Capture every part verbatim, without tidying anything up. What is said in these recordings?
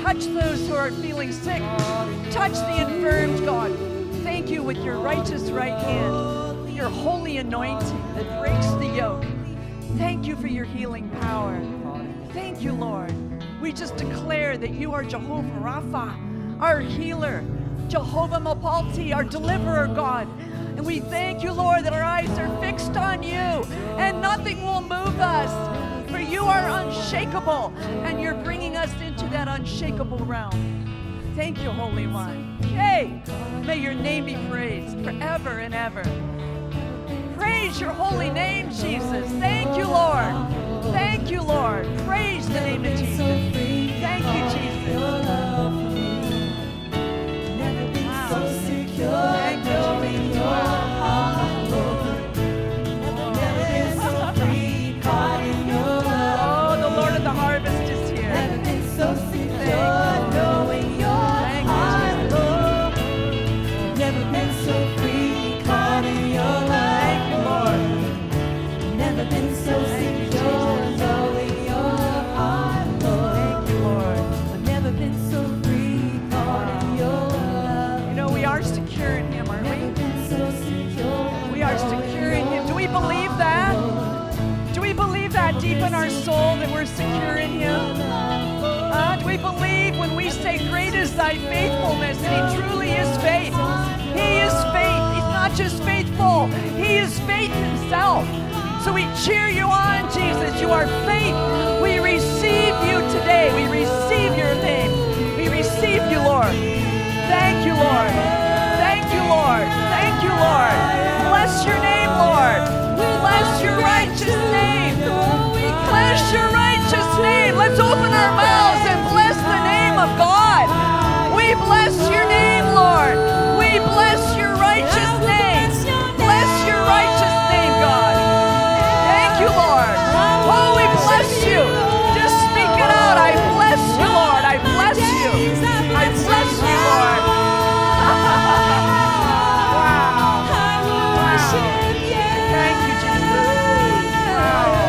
touch those who are feeling sick. Touch the infirmed, God. Thank you with your righteous right hand, your holy anointing that breaks the yoke. Thank you for your healing power. Thank you, Lord. We just declare that you are Jehovah Rapha, our healer, Jehovah Mapalti, our deliverer, God. And we thank you, Lord, that our eyes are fixed on you and nothing will move us. For you are unshakable and you're bringing us into that unshakable realm. Thank you, Holy One. Yay! May your name be praised forever and ever. Praise your holy name, Jesus. Thank you, Lord. Thank you, Lord. Praise the name of Jesus. Thank you, Jesus. Wow. Thank you, Jesus. Oh, the Lord of the harvest is here. Thank you. Deep in our soul that we're secure in him? Uh, do we believe when we say, great is thy faithfulness, and he truly is faith? He is faith. He's not just faithful. He is faith himself. So we cheer you on, Jesus. You are faith. We receive you today. We receive your name. We receive you, Lord. Thank you, Lord. Thank you, Lord. Thank you, Lord. Bless your name, Lord. Bless your righteous name. Bless your righteous name. Let's open our mouths and bless the name of God. We bless your name, Lord. We bless your righteous name. Bless your righteous name, God. Thank you, Lord. Oh, we bless you. Just speak it out. I bless you, Lord. I bless you. I bless you, Lord. Wow. Wow. Thank you, Jesus. Wow.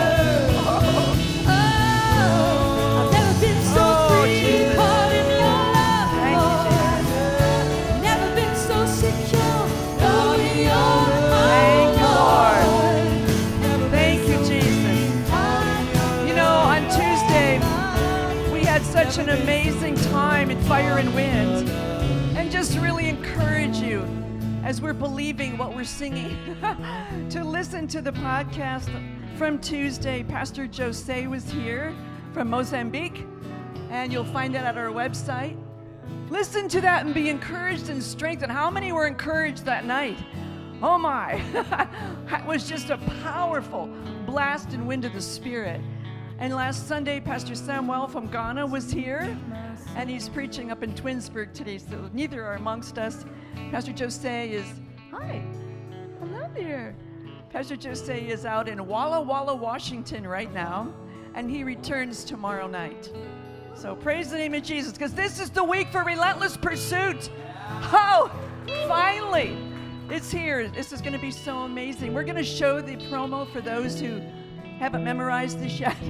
Such an amazing time in Fire and Wind, and just really encourage you as we're believing what we're singing to listen to the podcast from Tuesday. Pastor Jose was here from Mozambique, and you'll find that at our website. Listen to that and be encouraged and strengthened. How many were encouraged that night? Oh my, it was just a powerful blast and wind of the Spirit. And last Sunday, Pastor Samuel from Ghana was here, and he's preaching up in Twinsburg today, so neither are amongst us. Pastor Jose is, hi, hello there. Pastor Jose is out in Walla Walla, Washington right now, and he returns tomorrow night. So praise the name of Jesus, because this is the week for relentless pursuit. Oh, finally, it's here. This is going to be so amazing. We're going to show the promo for those who haven't memorized this yet.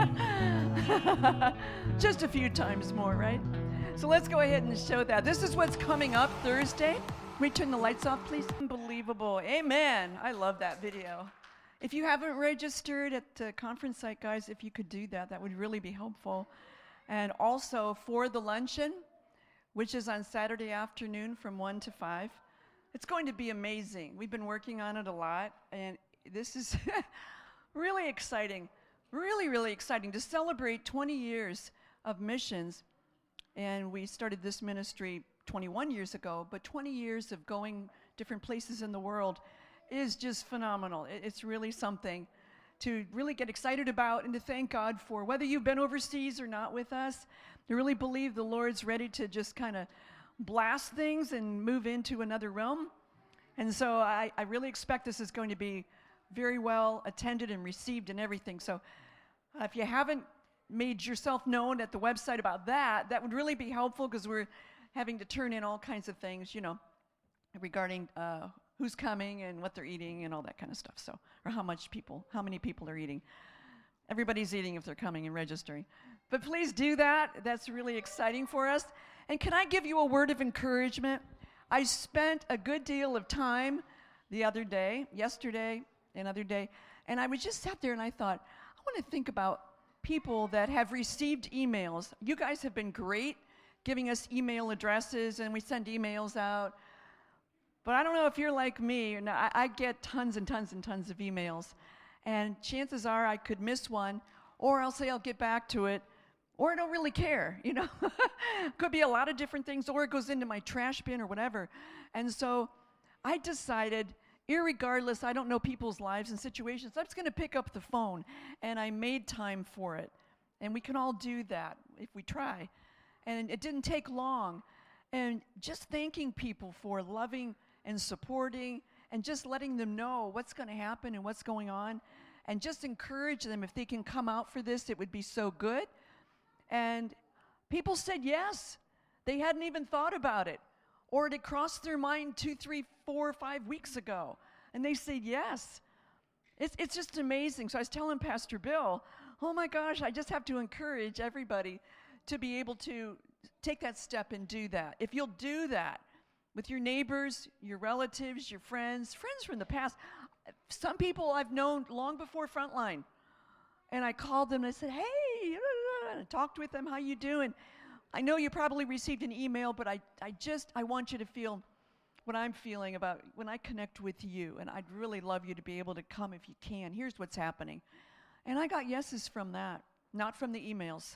Just a few times more, right? So let's go ahead and show that. This is what's coming up Thursday. Can we turn the lights off, please? Unbelievable. Amen. I love that video. If you haven't registered at the conference site, guys, if you could do that, that would really be helpful. And also for the luncheon, which is on Saturday afternoon from one to five. It's going to be amazing. We've been working on it a lot, and this is really exciting, really, really exciting to celebrate twenty years of missions. And we started this ministry twenty-one years ago, but twenty years of going different places in the world is just phenomenal. It's really something to really get excited about and to thank God for. Whether you've been overseas or not with us, I really believe the Lord's ready to just kind of blast things and move into another realm. And so I, I really expect this is going to be very well attended and received and everything. So uh, if you haven't made yourself known at the website about that, that would really be helpful, because we're having to turn in all kinds of things, you know, regarding uh, who's coming and what they're eating and all that kind of stuff. So, or how much people, how many people are eating. Everybody's eating if they're coming and registering. But please do that. That's really exciting for us. And can I give you a word of encouragement? I spent a good deal of time the other day, yesterday, another day, and I was just sat there and I thought, I want to think about people that have received emails. You guys have been great giving us email addresses, and we send emails out. But I don't know if you're like me. And I, I get tons and tons and tons of emails. And chances are I could miss one, or I'll say I'll get back to it, or I don't really care, you know. Could be a lot of different things, or it goes into my trash bin or whatever. And so I decided, irregardless, I don't know people's lives and situations, I'm just going to pick up the phone. And I made time for it. And we can all do that if we try. And it didn't take long. And just thanking people for loving and supporting and just letting them know what's going to happen and what's going on. And just encourage them, if they can come out for this, it would be so good. And people said yes. They hadn't even thought about it. Or it had crossed their mind two, three, four, five weeks ago. And they said yes. It's, it's just amazing. So I was telling Pastor Bill, oh my gosh, I just have to encourage everybody to be able to take that step and do that. If you'll do that with your neighbors, your relatives, your friends, friends from the past. Some people I've known long before Frontline. And I called them and I said, hey, and I talked with them, how you doing? I know you probably received an email, but I, I just, I want you to feel what I'm feeling about when I connect with you. And I'd really love you to be able to come if you can. Here's what's happening. And I got yeses from that, not from the emails.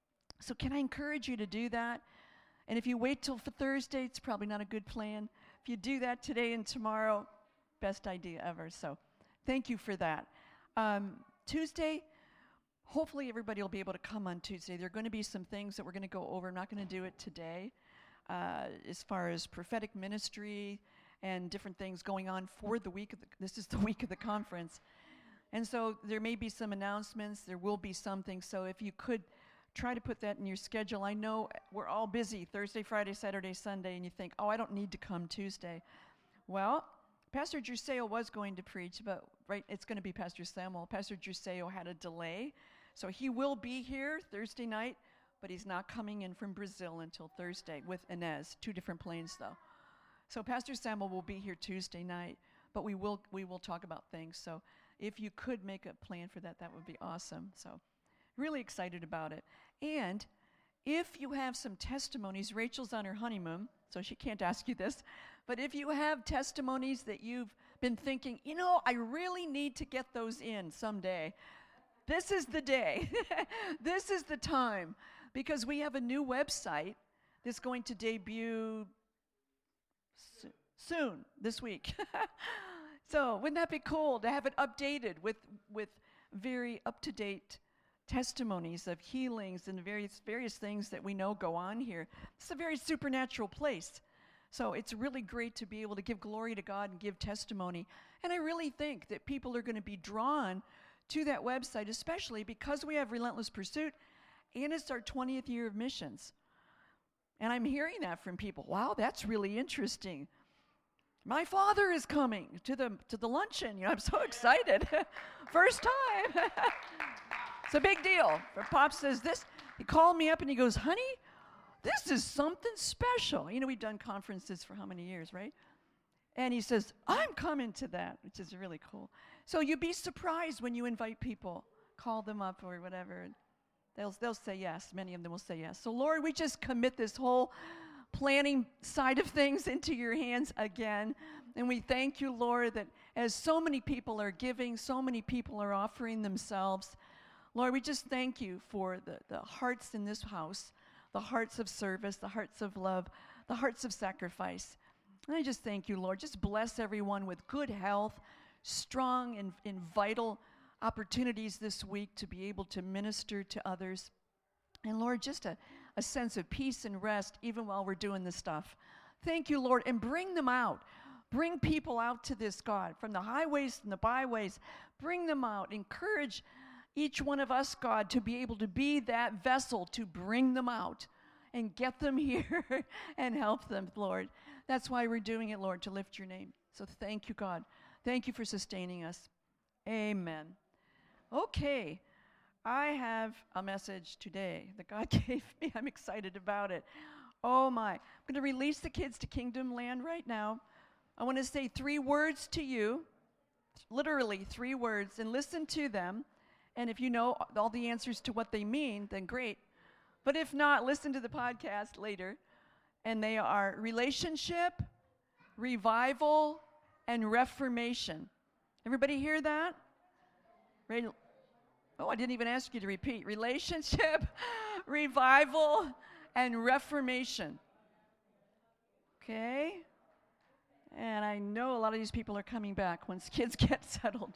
So can I encourage you to do that? And if you wait till for Thursday, it's probably not a good plan. If you do that today and tomorrow, best idea ever. So thank you for that. Um, Tuesday, hopefully everybody will be able to come on Tuesday. There are going to be some things that we're going to go over. I'm not going to do it today uh, as far as prophetic ministry and different things going on for the week of the, this is the week of the conference. And so there may be some announcements. There will be something. So if you could try to put that in your schedule. I know we're all busy Thursday, Friday, Saturday, Sunday, and you think, oh, I don't need to come Tuesday. Well, Pastor Juseo was going to preach, but right, it's going to be Pastor Samuel. Pastor Juseo had a delay, so he will be here Thursday night, but he's not coming in from Brazil until Thursday with Inez, two different planes though. So Pastor Samuel will be here Tuesday night, but we will we will talk about things. So if you could make a plan for that, that would be awesome. So really excited about it. And if you have some testimonies, Rachel's on her honeymoon, so she can't ask you this, but if you have testimonies that you've been thinking, you know, I really need to get those in someday, this is the day. This is the time, because we have a new website that's going to debut so- soon, this week. So wouldn't that be cool to have it updated with, with very up-to-date testimonies of healings and various various things that we know go on here. It's a very supernatural place. So it's really great to be able to give glory to God and give testimony. And I really think that people are going to be drawn to that website, especially because we have Relentless Pursuit and it's our twentieth year of missions. And I'm hearing that from people. Wow, that's really interesting. My father is coming to the to the luncheon. You know, I'm so excited. First time. It's a big deal. Pop says this. He called me up and he goes, honey, this is something special. You know, we've done conferences for how many years, right? And he says, I'm coming to that, which is really cool. So you'd be surprised when you invite people, call them up or whatever. They'll, they'll say yes. Many of them will say yes. So, Lord, we just commit this whole planning side of things into your hands again. And we thank you, Lord, that as so many people are giving, so many people are offering themselves, Lord, we just thank you for the, the hearts in this house, the hearts of service, the hearts of love, the hearts of sacrifice. And I just thank you, Lord. Just bless everyone with good health, strong and, and vital opportunities this week to be able to minister to others. And Lord, just a, a sense of peace and rest even while we're doing this stuff. Thank you, Lord, and bring them out. Bring people out to this, God, from the highways and the byways. Bring them out. Encourage each one of us, God, to be able to be that vessel to bring them out and get them here and help them, Lord. That's why we're doing it, Lord, to lift your name. So thank you, God. Thank you for sustaining us. Amen. Okay. I have a message today that God gave me. I'm excited about it. Oh my. I'm going to release the kids to Kingdom Land right now. I want to say three words to you, literally three words, and listen to them. And if you know all the answers to what they mean, then great. But if not, listen to the podcast later. And they are relationship, revival, and reformation. Everybody hear that? Ready? Oh, I didn't even ask you to repeat. Relationship, revival, and reformation. Okay? And I know a lot of these people are coming back once kids get settled.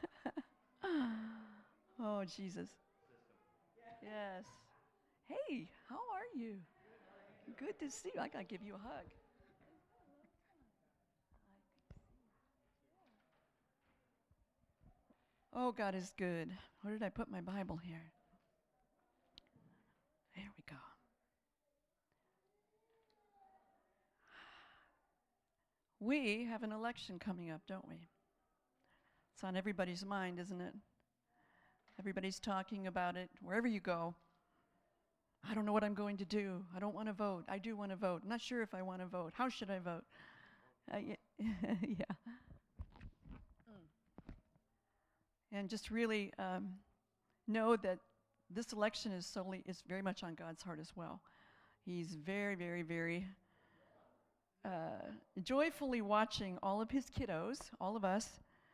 Oh, Jesus. Yes. Hey, how are you? Good to see you. I got to give you a hug. Oh, God is good. Where did I put my Bible here? There we go. We have an election coming up, don't we? It's on everybody's mind, isn't it? Everybody's talking about it wherever you go. I don't know what I'm going to do. I don't want to vote. I do want to vote. I'm not sure if I want to vote. How should I vote? Uh, yeah. yeah. Mm. And just really um, know that this election is solely is very much on God's heart as well. He's very, very, very uh, joyfully watching all of his kiddos, all of us,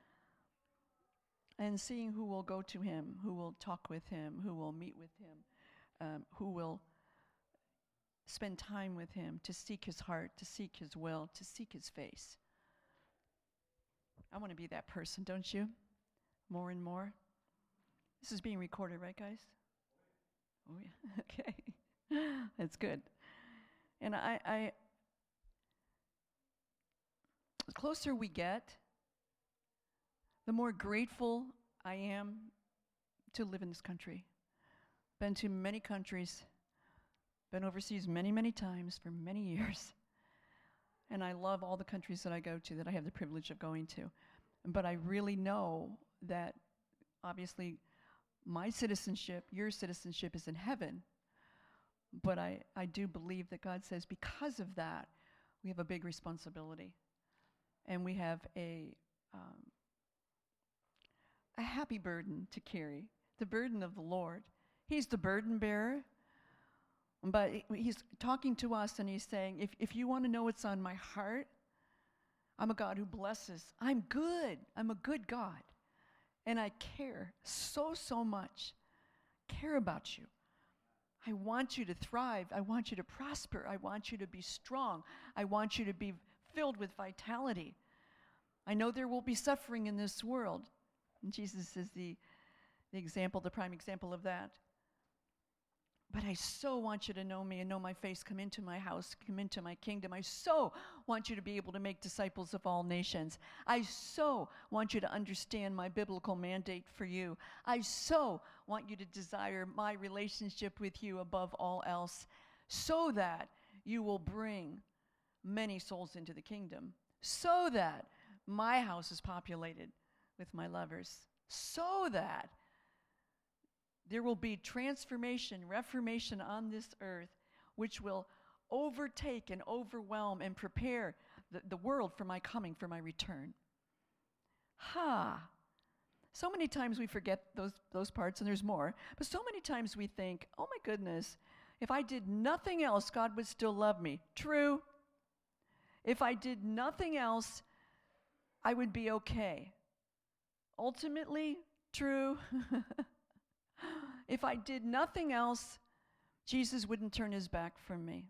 and seeing who will go to him, who will talk with him, who will meet with him, um, who will spend time with him to seek his heart, to seek his will, to seek his face. I want to be that person, don't you? More and more. This is being recorded, right, guys? Oh, yeah. Okay. That's good. And I, I, the closer we get, the more grateful I am to live in this country. Been to many countries, been overseas many, many times for many years. And I love all the countries that I go to, that I have the privilege of going to. But I really know that obviously my citizenship, your citizenship is in heaven. But I, I do believe that God says because of that, we have a big responsibility. And we have a, um, a happy burden to carry, the burden of the Lord. He's the burden bearer. But he's talking to us and he's saying, if, if you want to know what's on my heart, I'm a God who blesses. I'm good. I'm a good God. And I care so, so much. Care about you. I want you to thrive. I want you to prosper. I want you to be strong. I want you to be filled with vitality. I know there will be suffering in this world. And Jesus is the, the example, the prime example of that. But I so want you to know me and know my face, come into my house, come into my kingdom. I so want you to be able to make disciples of all nations. I so want you to understand my biblical mandate for you. I so want you to desire my relationship with you above all else, so that you will bring many souls into the kingdom, so that my house is populated with my lovers, so that there will be transformation, reformation on this earth, which will overtake and overwhelm and prepare the, the world for my coming, for my return. Ha! So many times we forget those, those parts, and there's more, but so many times we think, oh my goodness, if I did nothing else, God would still love me. True. If I did nothing else, I would be okay. Ultimately, true. If I did nothing else, Jesus wouldn't turn his back from me.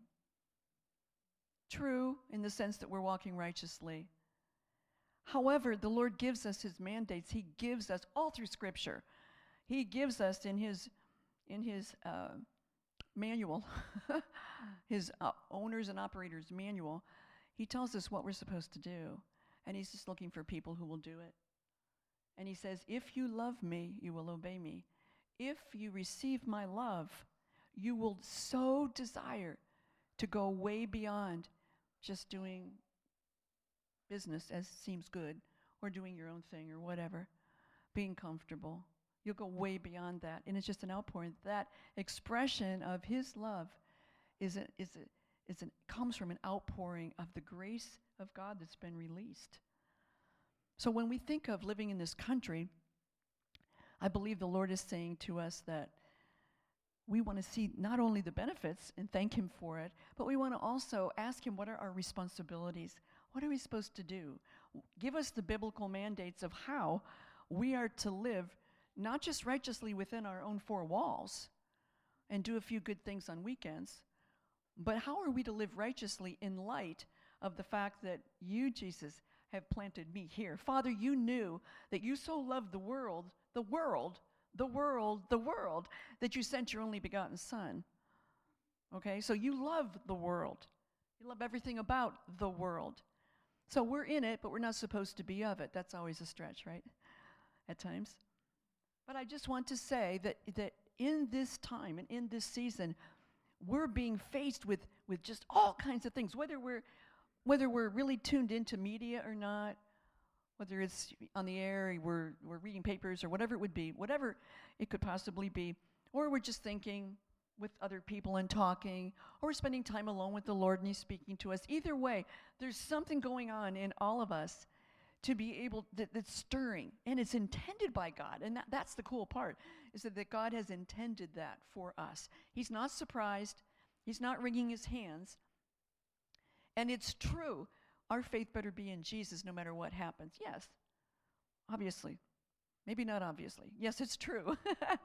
True, in the sense that we're walking righteously. However, the Lord gives us his mandates. He gives us, all through Scripture, he gives us in his, in his uh, manual, his uh, owners and operators manual, he tells us what we're supposed to do. And he's just looking for people who will do it. And he says, if you love me, you will obey me. If you receive my love, you will so desire to go way beyond just doing business as seems good, or doing your own thing or whatever, being comfortable. You'll go way beyond that. And it's just an outpouring. That expression of his love is a, is a, is an, comes from an outpouring of the grace of God that's been released. So when we think of living in this country, I believe the Lord is saying to us that we want to see not only the benefits and thank him for it, but we want to also ask him, what are our responsibilities? What are we supposed to do? Give us the biblical mandates of how we are to live, not just righteously within our own four walls and do a few good things on weekends, but how are we to live righteously in light of the fact that you, Jesus, have planted me here. Father, you knew that you so loved the world, the world, the world, the world, that you sent your only begotten Son. Okay, so you love the world. You love everything about the world. So we're in it, but we're not supposed to be of it. That's always a stretch, right? At times. But I just want to say that, that in this time and in this season, we're being faced with, with just all kinds of things, whether we're whether we're really tuned into media or not, whether it's on the air, we're, we're reading papers or whatever it would be, whatever it could possibly be, or we're just thinking with other people and talking, or we're spending time alone with the Lord and he's speaking to us. Either way, there's something going on in all of us to be able, that, that's stirring, and it's intended by God. And that, that's the cool part, is that, that God has intended that for us. He's not surprised. He's not wringing his hands. And it's true. Our faith better be in Jesus no matter what happens. Yes, obviously. Maybe not obviously. Yes, it's true.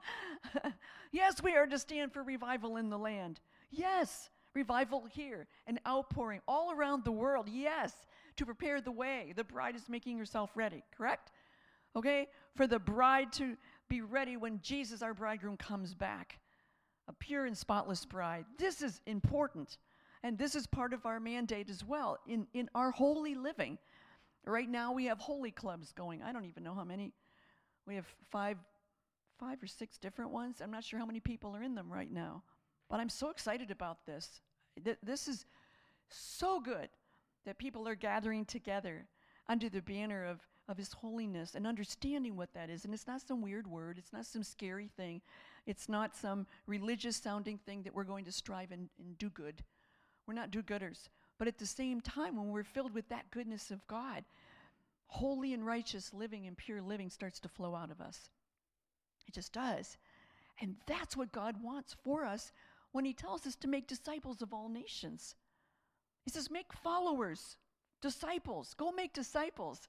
Yes, we are to stand for revival in the land. Yes, revival here, an outpouring all around the world. Yes, to prepare the way. The bride is making herself ready, correct? Okay, for the bride to be ready when Jesus, our bridegroom, comes back. A pure and spotless bride. This is important. And this is part of our mandate as well in, in our holy living. Right now we have holy clubs going. I don't even know how many. We have five, five or six different ones. I'm not sure how many people are in them right now. But I'm so excited about this. Th- this is so good that people are gathering together under the banner of, of his holiness and understanding what that is. And it's not some weird word. It's not some scary thing. It's not some religious sounding thing that we're going to strive and, and do good. We're not do-gooders. But at the same time, when we're filled with that goodness of God, holy and righteous living and pure living starts to flow out of us. It just does. And that's what God wants for us when he tells us to make disciples of all nations. He says, make followers, disciples. Go make disciples.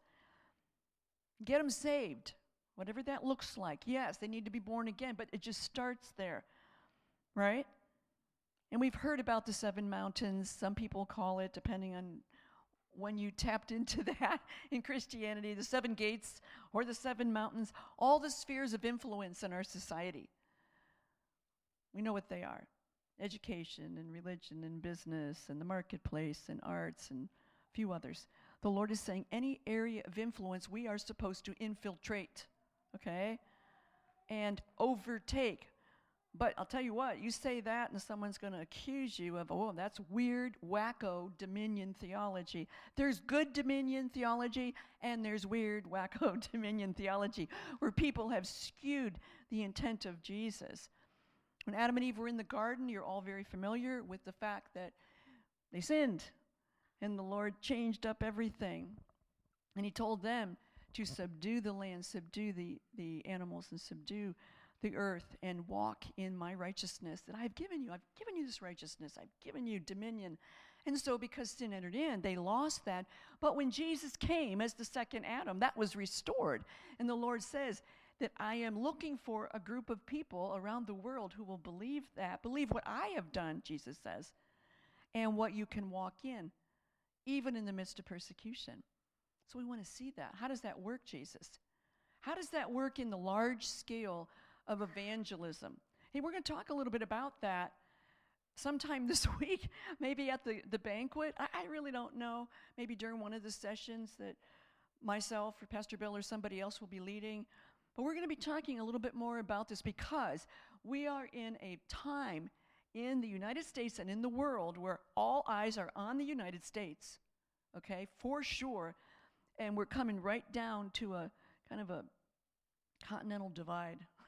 Get them saved, whatever that looks like. Yes, they need to be born again, but it just starts there, right? And we've heard about the seven mountains. Some people call it, depending on when you tapped into that in Christianity, the seven gates or the seven mountains, all the spheres of influence in our society. We know what they are. Education and religion and business and the marketplace and arts and a few others. The Lord is saying any area of influence we are supposed to infiltrate, okay, and overtake. But I'll tell you what, you say that and someone's going to accuse you of, oh, that's weird, wacko dominion theology. There's good dominion theology and there's weird, wacko dominion theology where people have skewed the intent of Jesus. When Adam and Eve were in the garden, you're all very familiar with the fact that they sinned and the Lord changed up everything. And he told them to subdue the land, subdue the, the animals, and subdue the earth and walk in my righteousness that I have given you. I've given you this righteousness. I've given you dominion. And so because sin entered in, they lost that. But when Jesus came as the second Adam, that was restored. And the Lord says that I am looking for a group of people around the world who will believe that, believe what I have done, Jesus says, and what you can walk in, even in the midst of persecution. So we want to see that. How does that work, Jesus? How does that work in the large scale of evangelism? Hey, we're going to talk a little bit about that sometime this week, maybe at the, the banquet. I, I really don't know. Maybe during one of the sessions that myself or Pastor Bill or somebody else will be leading. But we're going to be talking a little bit more about this because we are in a time in the United States and in the world where all eyes are on the United States, okay, for sure. And we're coming right down to a kind of a continental divide.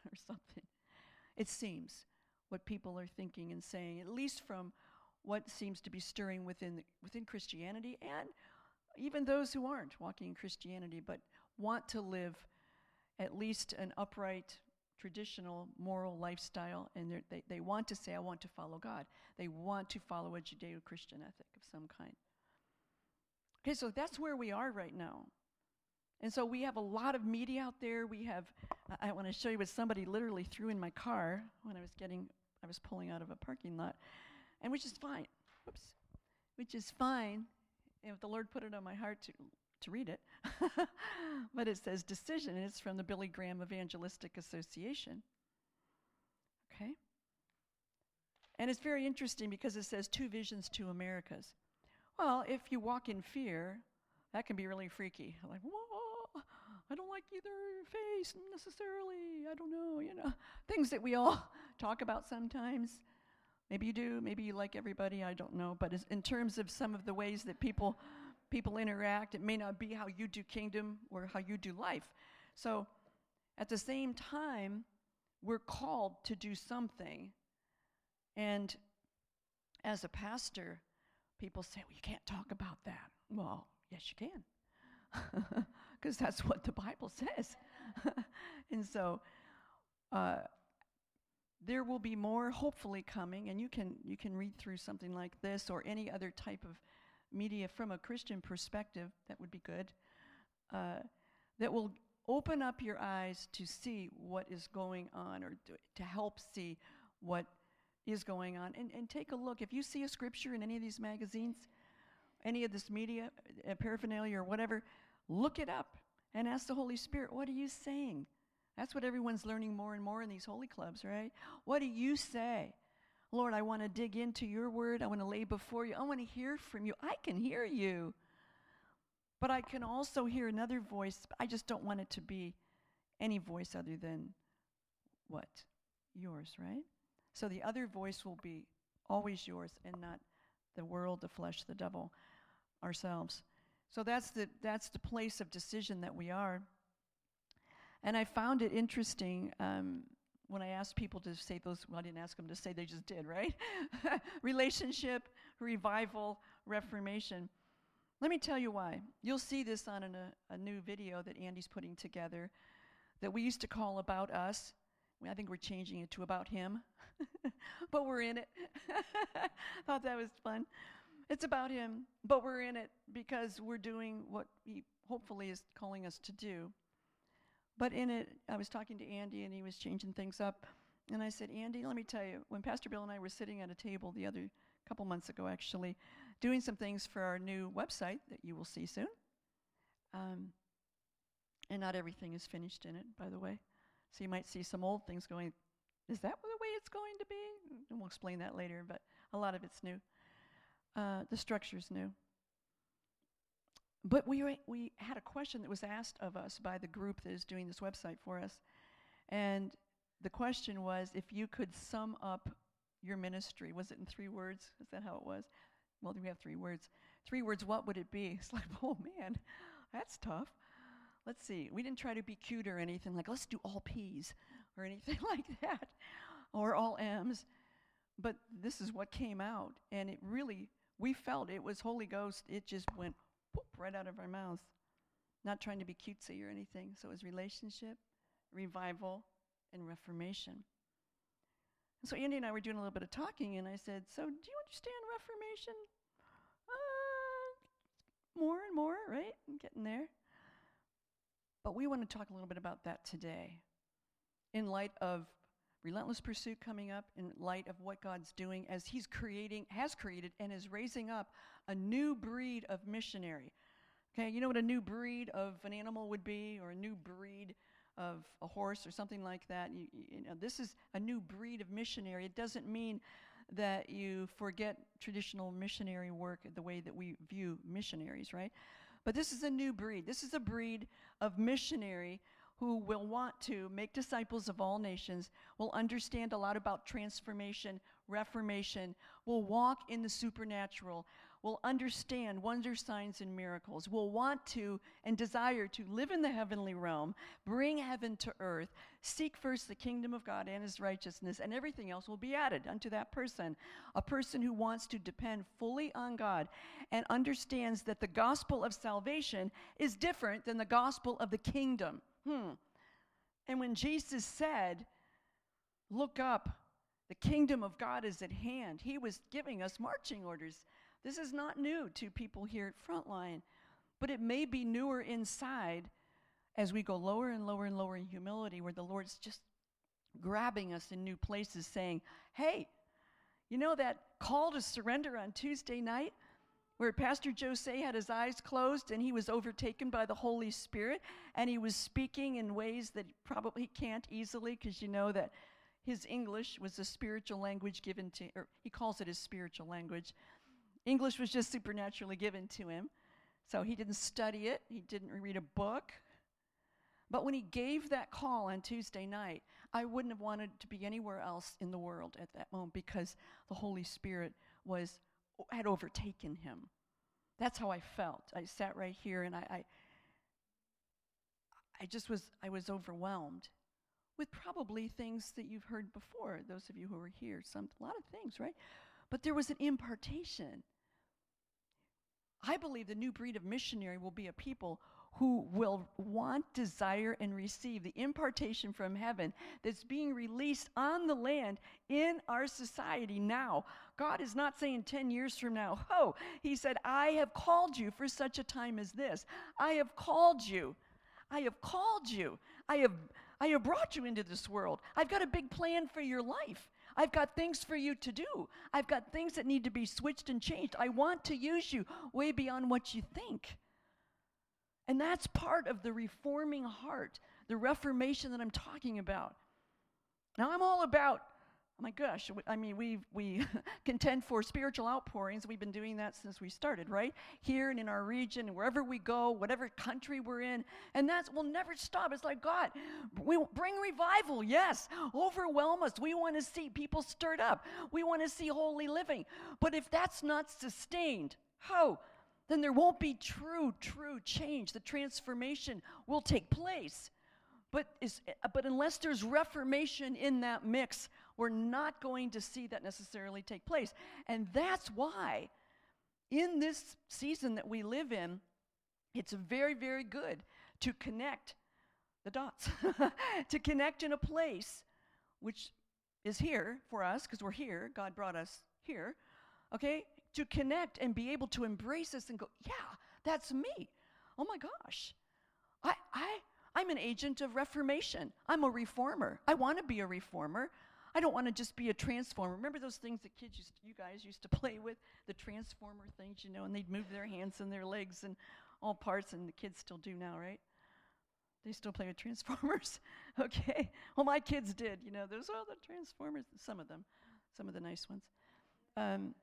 or something. It seems what people are thinking and saying, at least from what seems to be stirring within the, within Christianity, and even those who aren't walking in Christianity but want to live at least an upright, traditional, moral lifestyle, and they, they want to say, I want to follow God. They want to follow a Judeo-Christian ethic of some kind. Okay, so that's where we are right now. And so we have a lot of media out there. We have, I want to show you what somebody literally threw in my car when I was getting, I was pulling out of a parking lot, and which is fine, whoops, which is fine if the Lord put it on my heart to, to read it. But it says decision, and it's from the Billy Graham Evangelistic Association. Okay? And it's very interesting because it says two visions, two Americas. Well, if you walk in fear, that can be really freaky. Like, whoa, I don't like either face necessarily. I don't know, you know. Things that we all talk about sometimes. Maybe you do, maybe you like everybody, I don't know. But in terms of some of the ways that people people interact, it may not be how you do kingdom or how you do life. So at the same time, we're called to do something. And as a pastor, people say, well, you can't talk about that. Well, yes, you can, because that's what the Bible says. And so uh, there will be more hopefully coming, and you can you can read through something like this or any other type of media from a Christian perspective. That would be good. Uh, that will open up your eyes to see what is going on, or to, to help see what is going on. And, and take a look. If you see a scripture in any of these magazines, any of this media, uh, paraphernalia or whatever, look it up and ask the Holy Spirit, what are you saying? That's what everyone's learning more and more in these holy clubs, right? What do you say? Lord, I want to dig into your word. I want to lay before you. I want to hear from you. I can hear you. But I can also hear another voice. I just don't want it to be any voice other than what? Yours, right? So the other voice will be always yours and not the world, the flesh, the devil, ourselves. So that's the that's the place of decision that we are. And I found it interesting um, when I asked people to say those, well, I didn't ask them to say, they just did, right? Relationship, revival, reformation. Let me tell you why. You'll see this on an, a, a new video that Andy's putting together that we used to call About Us. I think we're changing it to About Him, but we're in it. Thought that was fun. It's about Him, but we're in it because we're doing what He hopefully is calling us to do. But in it, I was talking to Andy, and he was changing things up. And I said, Andy, let me tell you, when Pastor Bill and I were sitting at a table the other couple months ago, actually, doing some things for our new website that you will see soon. Um, and not everything is finished in it, by the way. So you might see some old things going, is that the way it's going to be? And we'll explain that later, but a lot of it's new. Uh, the structure's new. But we we had a question that was asked of us by the group that is doing this website for us. And the question was, if you could sum up your ministry, was it in three words? Is that how it was? Well, we have three words. Three words, what would it be? It's like, oh man, that's tough. Let's see. We didn't try to be cute or anything, like let's do all P's or anything like that, or all M's. But this is what came out. And it really, we felt it was Holy Ghost. It just went whoop, right out of our mouths. Not trying to be cutesy or anything. So it was relationship, revival, and reformation. And so Andy and I were doing a little bit of talking, and I said, so do you understand reformation? Uh, more and more, right? I'm getting there. But we want to talk a little bit about that today. In light of relentless pursuit coming up, in light of what God's doing as He's creating, has created, and is raising up a new breed of missionary. Okay, you know what a new breed of an animal would be, or a new breed of a horse or something like that? You, you know, this is a new breed of missionary. It doesn't mean that you forget traditional missionary work the way that we view missionaries, right? But this is a new breed. This is a breed of missionary who will want to make disciples of all nations, will understand a lot about transformation, reformation, will walk in the supernatural, will understand wonders, signs, and miracles, will want to and desire to live in the heavenly realm, bring heaven to earth, seek first the kingdom of God and his righteousness, and everything else will be added unto that person. A person who wants to depend fully on God and understands that the gospel of salvation is different than the gospel of the kingdom. Hmm. And when Jesus said, look up, the kingdom of God is at hand, he was giving us marching orders. This is not new to people here at Frontline, but it may be newer inside as we go lower and lower and lower in humility, where the Lord's just grabbing us in new places, saying, hey, you know that call to surrender on Tuesday night, where Pastor Jose had his eyes closed and he was overtaken by the Holy Spirit, and he was speaking in ways that probably he can't easily, because you know that his English was a spiritual language given to, or he calls it his spiritual language. English was just supernaturally given to him. So he didn't study it. He didn't read a book. But when he gave that call on Tuesday night, I wouldn't have wanted to be anywhere else in the world at that moment, because the Holy Spirit was had overtaken him. That's how I felt. I sat right here and I I, I just was I was overwhelmed with probably things that you've heard before, those of you who were here, some a lot of things, right? But there was an impartation. I believe the new breed of missionary will be a people who will want, desire, and receive the impartation from heaven that's being released on the land in our society now. God is not saying ten years from now, oh, he said, I have called you for such a time as this. I have called you. I have called you. I have, I have brought you into this world. I've got a big plan for your life. I've got things for you to do. I've got things that need to be switched and changed. I want to use you way beyond what you think. And that's part of the reforming heart, the reformation that I'm talking about. Now, I'm all about, oh my gosh, I mean, we we contend for spiritual outpourings. We've been doing that since we started, right? Here and in our region, wherever we go, whatever country we're in. And that will never stop. It's like, God, we bring revival, yes. Overwhelm us. We want to see people stirred up. We want to see holy living. But if that's not sustained, how? Then there won't be true, true change. The transformation will take place. But, is, but unless there's reformation in that mix, we're not going to see that necessarily take place. And that's why in this season that we live in, it's very, very good to connect the dots, to connect in a place which is here for us, because we're here. God brought us here, okay? To connect and be able to embrace this and go, yeah, that's me. Oh my gosh. I, I, I'm an agent of reformation. I'm a reformer. I want to be a reformer. I don't want to just be a transformer. Remember those things that kids used to, you guys used to play with, the transformer things, you know, and they'd move their hands and their legs and all parts, and the kids still do now, right? They still play with transformers. Okay. Well, my kids did, you know, those are the transformers, some of them, some of the nice ones. Um,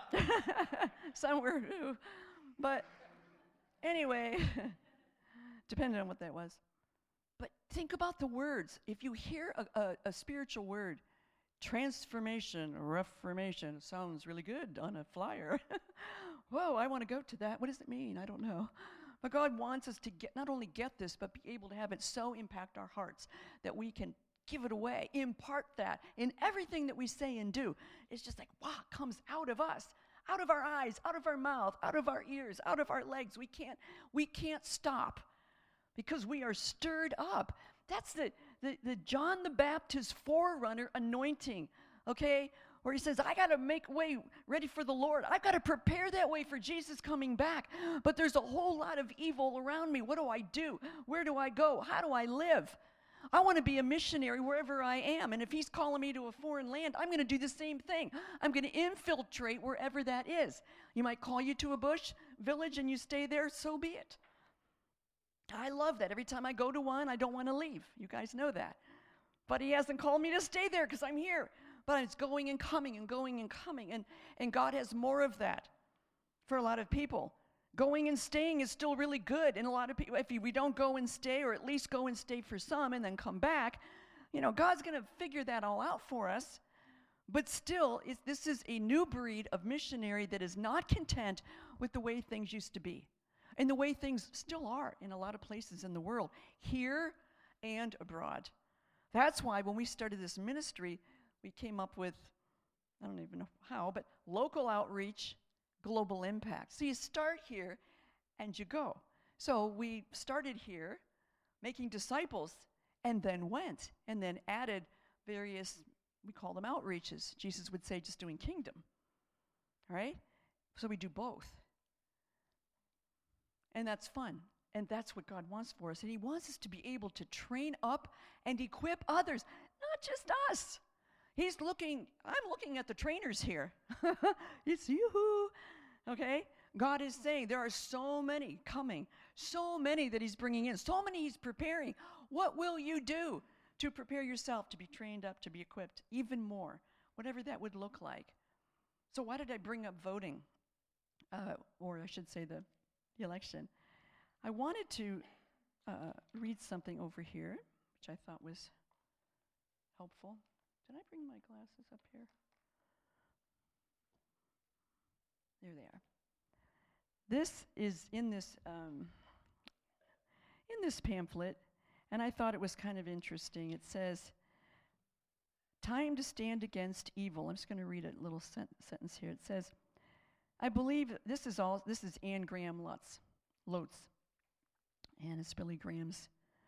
some were, ooh. But anyway, depending on what that was. But think about the words. If you hear a, a, a spiritual word, transformation, reformation, sounds really good on a flyer. Whoa, I want to go to that. What does it mean? I don't know. But God wants us to get not only get this, but be able to have it so impact our hearts that we can give it away, impart that in everything that we say and do. It's just like, wow, it comes out of us, out of our eyes, out of our mouth, out of our ears, out of our legs. We can't, we can't stop because we are stirred up. That's the, the, the John the Baptist forerunner anointing, okay? Where he says, I got to make way ready for the Lord. I've got to prepare that way for Jesus coming back. But there's a whole lot of evil around me. What do I do? Where do I go? How do I live? I want to be a missionary wherever I am. And if he's calling me to a foreign land, I'm going to do the same thing. I'm going to infiltrate wherever that is. You might call you to a bush village and you stay there, so be it. I love that. Every time I go to one, I don't want to leave. You guys know that. But he hasn't called me to stay there because I'm here. But it's going and coming and going and coming. And, and God has more of that for a lot of people. Going and staying is still really good. And a lot of people, if we don't go and stay, or at least go and stay for some and then come back, you know, God's going to figure that all out for us. But still, it's, this is a new breed of missionary that is not content with the way things used to be and the way things still are in a lot of places in the world, here and abroad. That's why when we started this ministry, we came up with, I don't even know how, but local outreach, global impact. So you start here and you go. So we started here making disciples and then went and then added various, we call them outreaches. Jesus would say just doing kingdom, right? So we do both. And that's fun. And that's what God wants for us. And he wants us to be able to train up and equip others, not just us. He's looking, I'm looking at the trainers here. It's you, okay? God is saying there are so many coming, so many that he's bringing in, so many he's preparing. What will you do to prepare yourself to be trained up, to be equipped even more, whatever that would look like? So why did I bring up voting, uh, or I should say the, the election? I wanted to uh, read something over here, which I thought was helpful. Did I bring my glasses up here? There they are. This is in this um, in this pamphlet, and I thought it was kind of interesting. It says, "Time to stand against evil." I'm just going to read a little sen- sentence here. It says, "I believe this is all. This is Anne Graham Lutz, Lotz, and it's Billy Graham's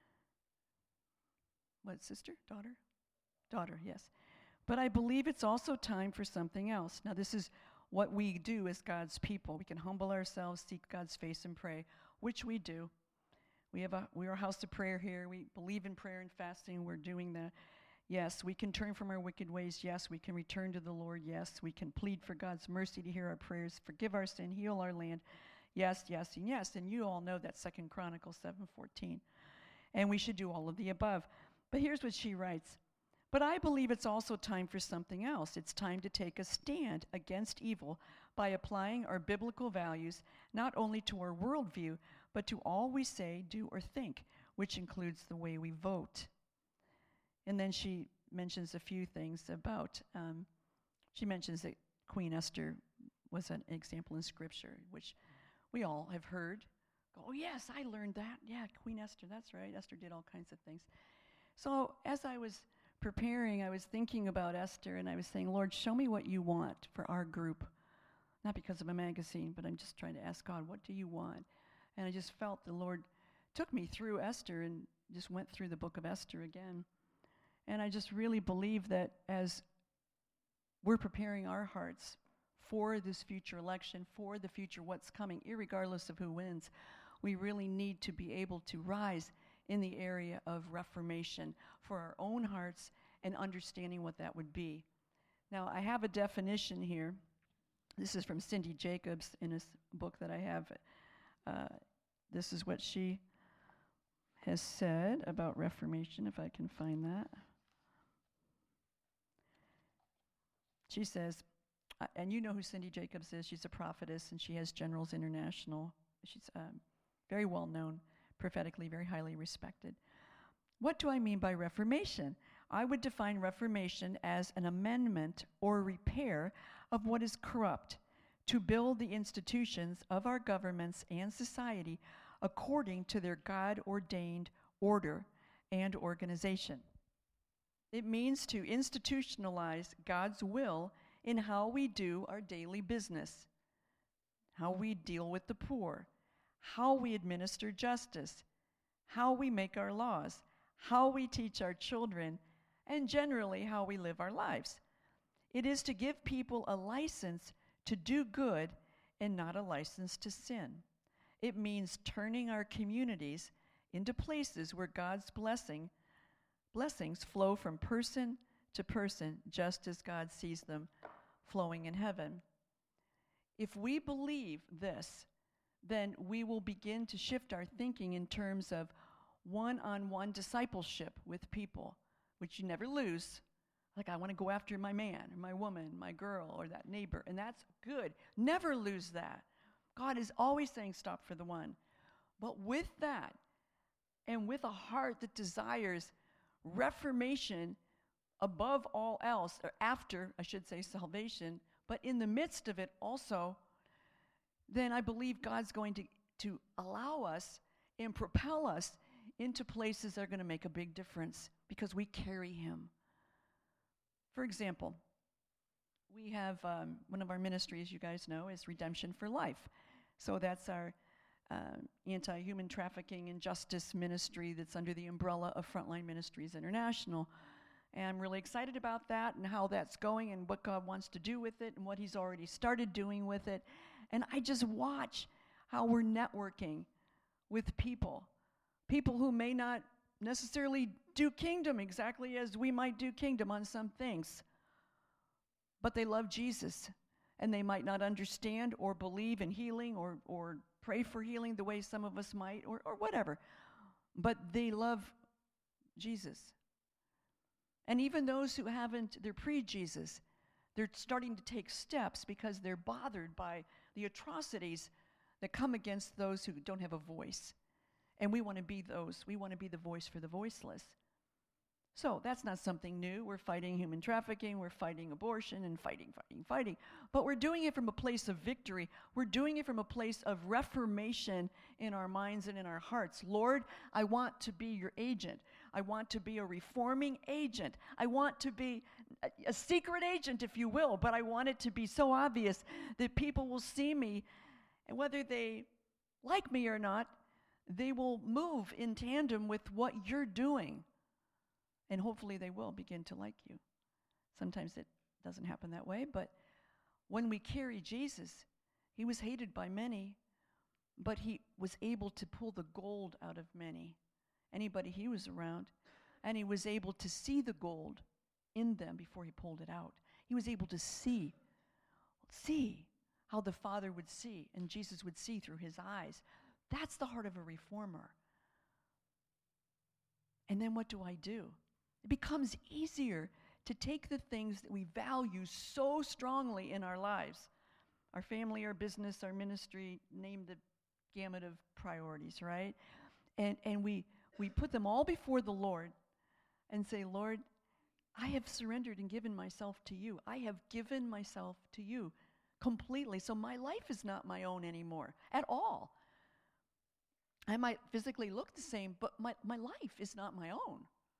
what sister, daughter, daughter. Yes, but I believe it's also time for something else." Now this is what we do as God's people. We can humble ourselves, seek God's face, and pray, which we do. We have a we are a house of prayer here. We believe in prayer and fasting. We're doing that. Yes, we can turn from our wicked ways. Yes, we can return to the Lord. Yes, we can plead for God's mercy to hear our prayers, forgive our sin, heal our land. Yes, yes, and yes. And you all know that Second Chronicles seven fourteen. And we should do all of the above. But here's what she writes. "But I believe it's also time for something else. It's time to take a stand against evil by applying our biblical values not only to our worldview, but to all we say, do, or think, which includes the way we vote." And then she mentions a few things about, um, she mentions that Queen Esther was an example in Scripture, which we all have heard. Oh, yes, I learned that. Yeah, Queen Esther, that's right. Esther did all kinds of things. So as I was preparing, I was thinking about Esther, and I was saying, Lord, show me what you want for our group. Not because of a magazine, but I'm just trying to ask God, what do you want? And I just felt the Lord took me through Esther and just went through the book of Esther again. And I just really believe that as we're preparing our hearts for this future election, for the future what's coming, irregardless of who wins, we really need to be able to rise in the area of reformation for our own hearts and understanding what that would be. Now, I have a definition here. This is from Cindy Jacobs in a s- book that I have. Uh, this is what she has said about reformation, if I can find that. She says, uh, and you know who Cindy Jacobs is. She's a prophetess, and she has Generals International. She's um, very well known, prophetically, very highly respected. What do I mean by reformation? I would define reformation as an amendment or repair of what is corrupt to build the institutions of our governments and society according to their God-ordained order and organization. It means to institutionalize God's will in how we do our daily business, how we deal with the poor, how we administer justice, how we make our laws, how we teach our children, and generally how we live our lives. It is to give people a license to do good and not a license to sin. It means turning our communities into places where God's blessing, blessings flow from person to person, just as God sees them flowing in heaven. If we believe this, then we will begin to shift our thinking in terms of one-on-one discipleship with people, which you never lose. Like, I want to go after my man or my woman, my girl or that neighbor, and that's good. Never lose that. God is always saying stop for the one. But with that, and with a heart that desires reformation above all else, or after, I should say, salvation, but in the midst of it also, then I believe God's going to, to allow us and propel us into places that are going to make a big difference because we carry him. For example, we have um, one of our ministries, you guys know, is Redemption for Life. So that's our uh, anti-human trafficking and justice ministry that's under the umbrella of Frontline Ministries International. And I'm really excited about that and how that's going and what God wants to do with it and what he's already started doing with it. And I just watch how we're networking with people, people who may not necessarily do kingdom exactly as we might do kingdom on some things, but they love Jesus, and they might not understand or believe in healing or, or pray for healing the way some of us might, or, or whatever, but they love Jesus. And even those who haven't, they're pre-Jesus, they're starting to take steps because they're bothered by the atrocities that come against those who don't have a voice. And we want to be those. We want to be the voice for the voiceless. So that's not something new. We're fighting human trafficking. We're fighting abortion and fighting, fighting, fighting. But we're doing it from a place of victory. We're doing it from a place of reformation in our minds and in our hearts. Lord, I want to be your agent. I want to be a reforming agent. I want to be a, a secret agent, if you will, but I want it to be so obvious that people will see me, and whether they like me or not, they will move in tandem with what you're doing. And hopefully they will begin to like you. Sometimes it doesn't happen that way, but when we carry Jesus, he was hated by many, but he was able to pull the gold out of many, anybody he was around, and he was able to see the gold in them before he pulled it out. He was able to see, see how the Father would see, and Jesus would see through his eyes. That's the heart of a reformer. And then what do I do? It becomes easier to take the things that we value so strongly in our lives, our family, our business, our ministry, name the gamut of priorities, right? And and we we put them all before the Lord and say, Lord, I have surrendered and given myself to you. I have given myself to you completely. So my life is not my own anymore at all. I might physically look the same, but my, my life is not my own.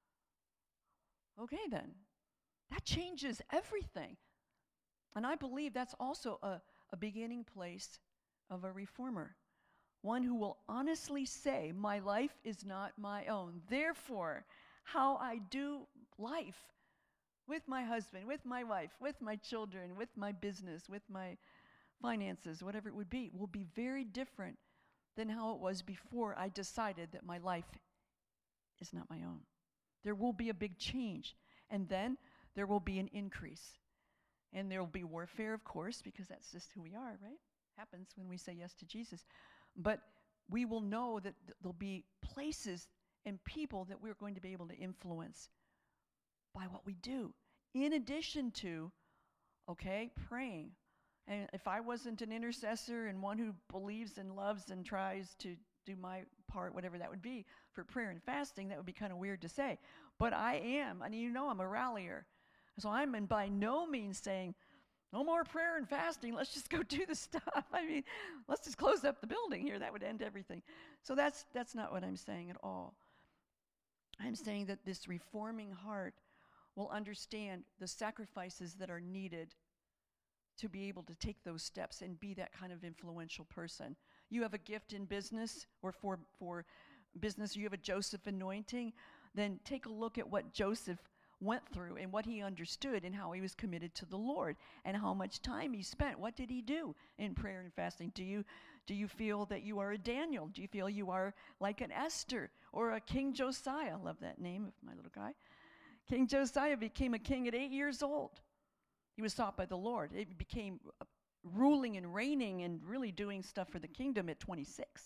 Okay, then. That changes everything. And I believe that's also a, a beginning place of a reformer. One who will honestly say, my life is not my own. Therefore, how I do life with my husband, with my wife, with my children, with my business, with my finances, whatever it would be, will be very different than how it was before I decided that my life is not my own. There will be a big change, and then there will be an increase. And there will be warfare, of course, because that's just who we are, right? Happens when we say yes to Jesus. But we will know that th- there'll be places and people that we're going to be able to influence by what we do, in addition to, okay, praying. And if I wasn't an intercessor and one who believes and loves and tries to do my part, whatever that would be, for prayer and fasting, that would be kind of weird to say. But I am, and you know I'm a rallier. So I'm in by no means saying, no more prayer and fasting, let's just go do the stuff. I mean, let's just close up the building here. That would end everything. So that's that's not what I'm saying at all. I'm saying that this reforming heart will understand the sacrifices that are needed to be able to take those steps and be that kind of influential person. You have a gift in business, or for, for business, you have a Joseph anointing, then take a look at what Joseph went through and what he understood and how he was committed to the Lord and how much time he spent. What did he do in prayer and fasting? Do you, do you feel that you are a Daniel? Do you feel you are like an Esther or a King Josiah? I love that name of my little guy. King Josiah became a king at eight years old. He was taught by the Lord. He became ruling and reigning and really doing stuff for the kingdom at twenty-six.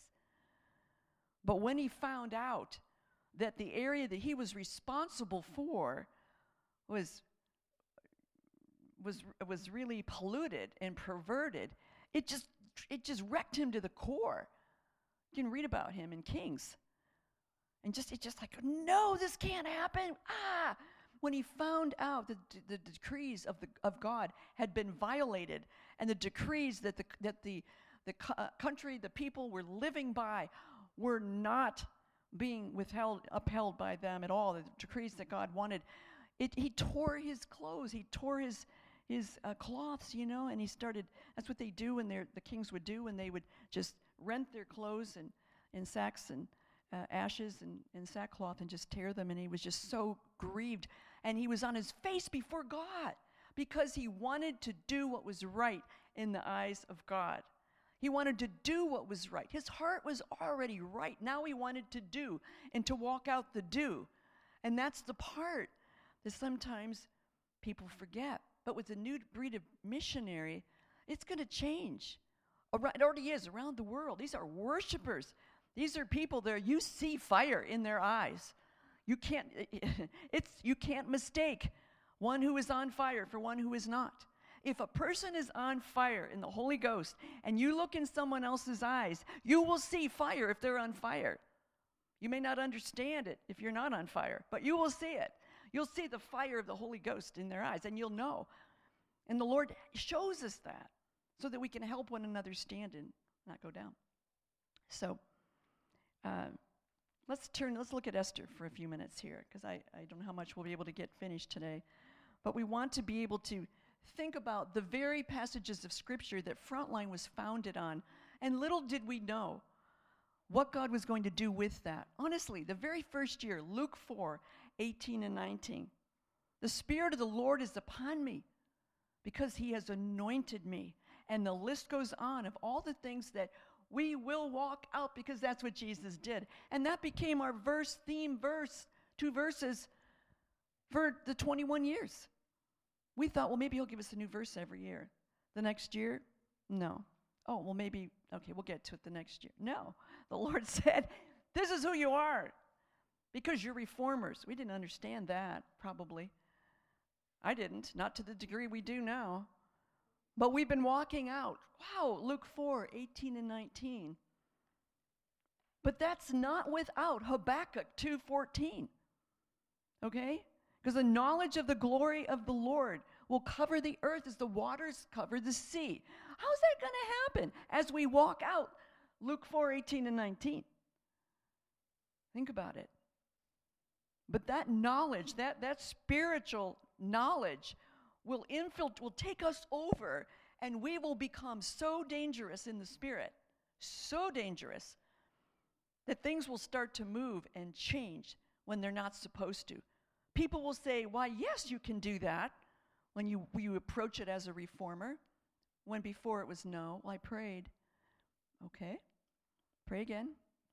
But when he found out that the area that he was responsible for was, was, was really polluted and perverted, it just, it just wrecked him to the core. You can read about him in Kings. And just it's just like, no, this can't happen. Ah! when he found out that the, the decrees of, the, of God had been violated, and the decrees that the, that the, the uh, country, the people were living by were not being withheld, upheld by them at all, the decrees that God wanted, it, he tore his clothes, he tore his his uh, cloths, you know, and he started, that's what they do when they're, the kings would do when they would just rent their clothes and in sacks and uh, ashes and, and sackcloth and just tear them, and he was just so grieved, and he was on his face before God because he wanted to do what was right in the eyes of God. He wanted to do what was right. His heart was already right. Now he wanted to do and to walk out the do. And that's the part that sometimes people forget. But with the new breed of missionary, it's going to change. It already is around the world. These are worshipers. These are people there. You see fire in their eyes. You can't, it's, you can't mistake one who is on fire for one who is not. If a person is on fire in the Holy Ghost and you look in someone else's eyes, you will see fire if they're on fire. You may not understand it if you're not on fire, but you will see it. You'll see the fire of the Holy Ghost in their eyes, and you'll know. And the Lord shows us that so that we can help one another stand and not go down. So uh, let's turn, let's look at Esther for a few minutes here, because I, I don't know how much we'll be able to get finished today. But we want to be able to think about the very passages of Scripture that Frontline was founded on. And little did we know what God was going to do with that. Honestly, the very first year, Luke four, eighteen and nineteen. The Spirit of the Lord is upon me because he has anointed me. And the list goes on of all the things that we will walk out because that's what Jesus did. And that became our verse, theme verse, two verses for the twenty-one years. We thought, well, maybe he'll give us a new verse every year. The next year, no. Oh, well, maybe, okay, we'll get to it the next year. No. The Lord said, this is who you are because you're reformers. We didn't understand that, probably. I didn't, not to the degree we do now. But we've been walking out. Wow, Luke four, eighteen and nineteen. But that's not without Habakkuk two, fourteen. Okay? Because the knowledge of the glory of the Lord will cover the earth as the waters cover the sea. How's that going to happen as we walk out? Luke four, eighteen and nineteen. Think about it. But that knowledge, that, that spiritual knowledge will infiltrate, will take us over, and we will become so dangerous in the spirit, so dangerous, that things will start to move and change when they're not supposed to. People will say, why, yes, you can do that when you, you approach it as a reformer, when before it was no. Well, I prayed. Okay, pray again.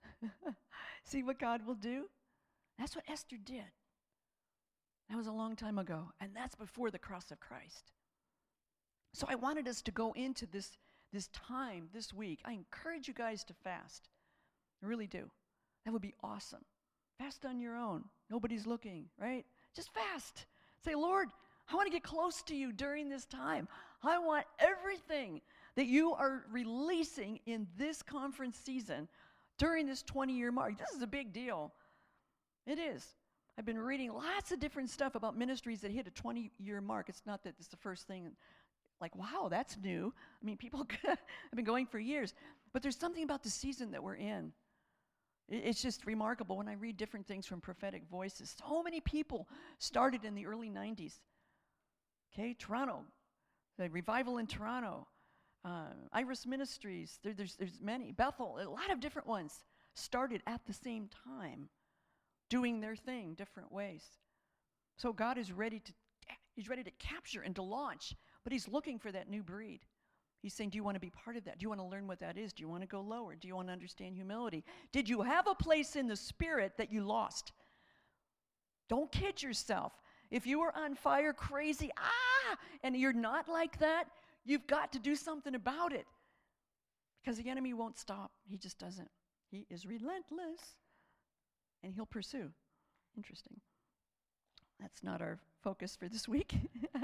See what God will do? That's what Esther did. That was a long time ago, and that's before the cross of Christ. So I wanted us to go into this, this time this week. I encourage you guys to fast. I really do. That would be awesome. Fast on your own. Nobody's looking, right? Just fast. Say, Lord, I want to get close to you during this time. I want everything that you are releasing in this conference season during this twenty-year mark. This is a big deal. It is. I've been reading lots of different stuff about ministries that hit a twenty-year mark. It's not that it's the first thing, like, wow, that's new. I mean, people have been going for years. But there's something about the season that we're in. It's just remarkable when I read different things from prophetic voices. So many people started in the early nineties. Okay, Toronto, the revival in Toronto, uh, Iris Ministries, there, there's, there's many. Bethel, a lot of different ones started at the same time, doing their thing different ways. So God is ready to, he's ready to capture and to launch, but he's looking for that new breed. He's saying, do you want to be part of that? Do you want to learn what that is? Do you want to go lower? Do you want to understand humility? Did you have a place in the spirit that you lost? Don't kid yourself. If you are on fire, crazy, ah, and you're not like that, you've got to do something about it. Because the enemy won't stop. He just doesn't. He is relentless. And he'll pursue. Interesting. That's not our focus for this week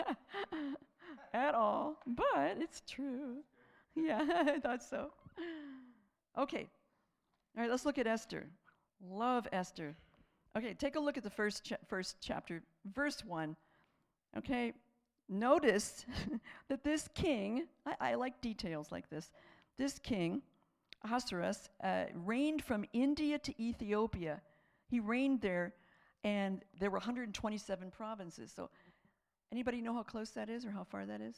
at all, but it's true. Yeah, I thought so. Okay. All right, let's look at Esther. Love Esther. Okay, take a look at the first cha- first chapter, verse one. Okay, notice that this king, I, I like details like this. This king, Ahasuerus, uh, reigned from India to Ethiopia. He reigned there, and there were one hundred twenty-seven provinces. So, anybody know how close that is or how far that is?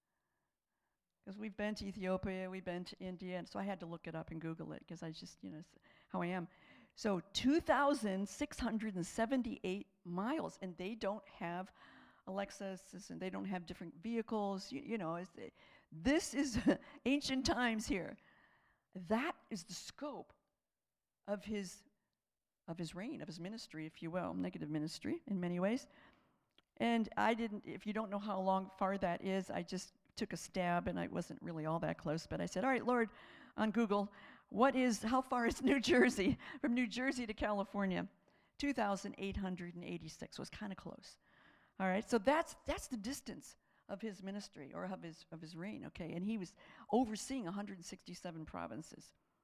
Because we've been to Ethiopia, we've been to India, and so I had to look it up and Google it because I just, you know, how I am. So two thousand six hundred seventy-eight miles, and they don't have Alexas, and they don't have different vehicles. You, you know, it's, it, this is ancient times here. That is the scope of his of his reign, of his ministry, if you will, negative ministry in many ways. And I didn't, if you don't know how long far that is, I just took a stab, and I wasn't really all that close, but I said, all right, Lord, on Google, what is, how far is New Jersey? From New Jersey to California, two thousand eight hundred eighty-six, was kind of close. All right, so that's that's the distance of his ministry, or of his of his reign, okay? And he was overseeing one hundred sixty-seven provinces.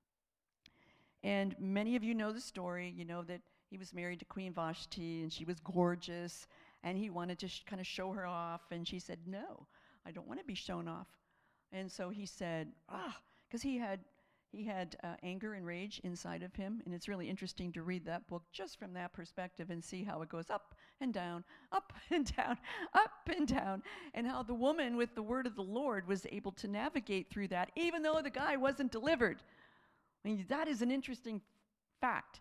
And many of you know the story. You know that he was married to Queen Vashti, and she was gorgeous, and he wanted to sh- kind of show her off, and she said, no, I don't want to be shown off. And so he said, ah, because he had he had uh, anger and rage inside of him, and it's really interesting to read that book just from that perspective and see how it goes up and down, up and down, up and down, and how the woman with the word of the Lord was able to navigate through that, even though the guy wasn't delivered. I mean, that is an interesting fact.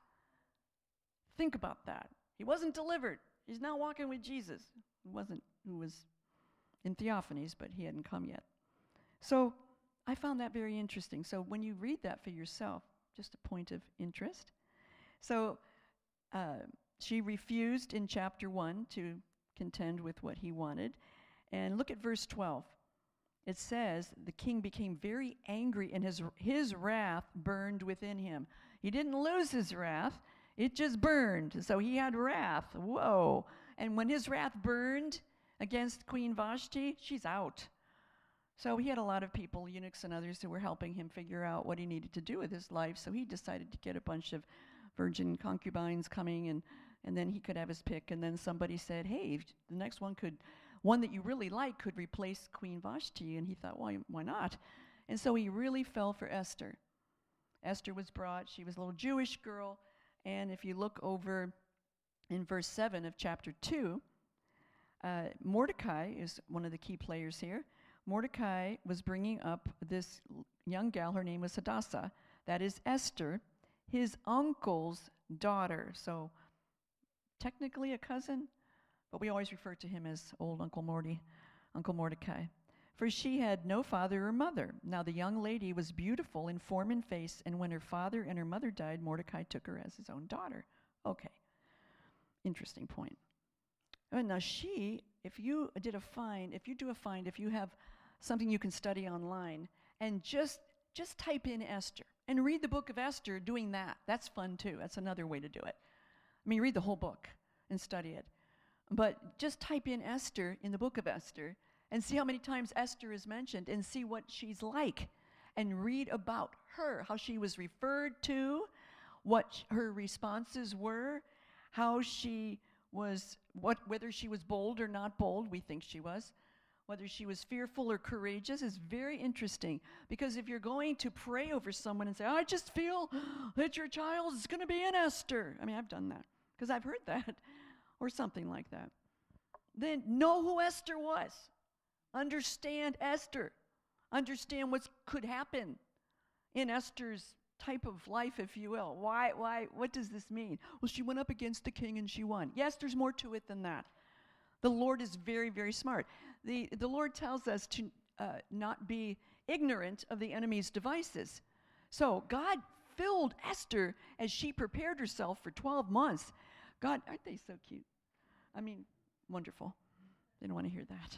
Think about that. He wasn't delivered. He's now walking with Jesus, who wasn't, who was in theophanies, but he hadn't come yet. So I found that very interesting. So when you read that for yourself, just a point of interest. So uh, she refused in chapter one to contend with what he wanted. And look at verse twelve. It says, the king became very angry, and his, his wrath burned within him. He didn't lose his wrath. It just burned. So he had wrath. Whoa. And when his wrath burned against Queen Vashti, she's out. So he had a lot of people, eunuchs and others, who were helping him figure out what he needed to do with his life. So he decided to get a bunch of virgin concubines coming, and, and then he could have his pick. And then somebody said, hey, the next one could, one that you really like could replace Queen Vashti. And he thought, well, why not? And so he really fell for Esther. Esther was brought. She was a little Jewish girl. And if you look over in verse seven of chapter two, uh, Mordecai is one of the key players here. Mordecai was bringing up this young gal. Her name was Hadassah. That is Esther, his uncle's daughter. So technically a cousin, but we always refer to him as old Uncle Morty, Uncle Mordecai. For she had no father or mother. Now the young lady was beautiful in form and face, and when her father and her mother died, Mordecai took her as his own daughter. Okay, interesting point. And now she, if you did a find, if you do a find, if you have something you can study online, and just just type in Esther and read the book of Esther doing that. That's fun too. That's another way to do it. I mean, read the whole book and study it. But just type in Esther in the book of Esther and see how many times Esther is mentioned and see what she's like, and read about her, how she was referred to, what sh- her responses were, how she was, what whether she was bold or not bold. We think she was. Whether she was fearful or courageous is very interesting, because if you're going to pray over someone and say, I just feel that your child is going to be an Esther. I mean, I've done that because I've heard that, or something like that. Then know who Esther was. Understand Esther. Understand what could happen in Esther's type of life, if you will. Why, why, what does this mean? Well, she went up against the king and she won. Yes, there's more to it than that. The Lord is very, very smart. The, the Lord tells us to uh, not be ignorant of the enemy's devices. So God filled Esther as she prepared herself for twelve months. God, aren't they so cute? I mean, wonderful. Didn't want to hear that.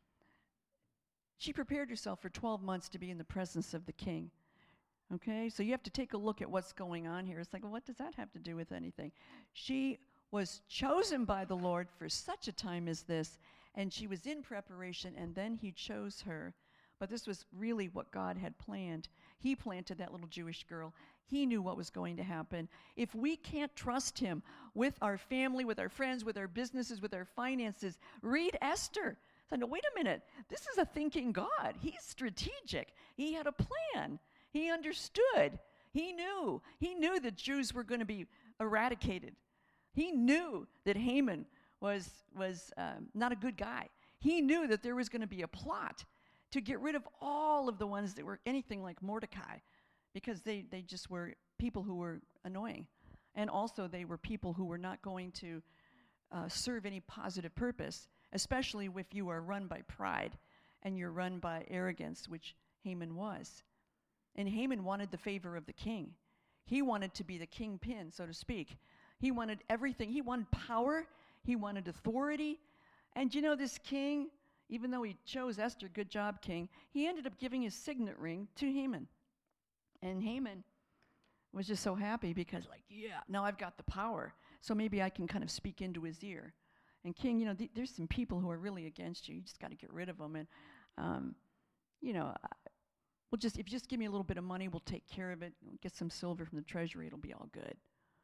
She prepared herself for twelve months to be in the presence of the king. Okay, so you have to take a look at what's going on here. It's like, well, what does that have to do with anything? She was chosen by the Lord for such a time as this, and she was in preparation, and then he chose her. But this was really what God had planned. He planted that little Jewish girl. He knew what was going to happen. If we can't trust him with our family, with our friends, with our businesses, with our finances, read Esther. So, no, wait a minute. This is a thinking God. He's strategic. He had a plan. He understood. He knew. He knew the Jews were going to be eradicated. He knew that Haman was, was um, not a good guy. He knew that there was going to be a plot to get rid of all of the ones that were anything like Mordecai, because they, they just were people who were annoying. And also they were people who were not going to uh, serve any positive purpose, especially if you are run by pride and you're run by arrogance, which Haman was. And Haman wanted the favor of the king. He wanted to be the kingpin, so to speak. He wanted everything. He wanted power. He wanted authority. And you know, this king, even though he chose Esther, good job, king, he ended up giving his signet ring to Haman. And Haman was just so happy because, like, yeah, now I've got the power. So maybe I can kind of speak into his ear. And king, you know, th- there's some people who are really against you. You just got to get rid of them. And, um, you know, we'll just, if you just give me a little bit of money, we'll take care of it. We'll get some silver from the treasury. It'll be all good.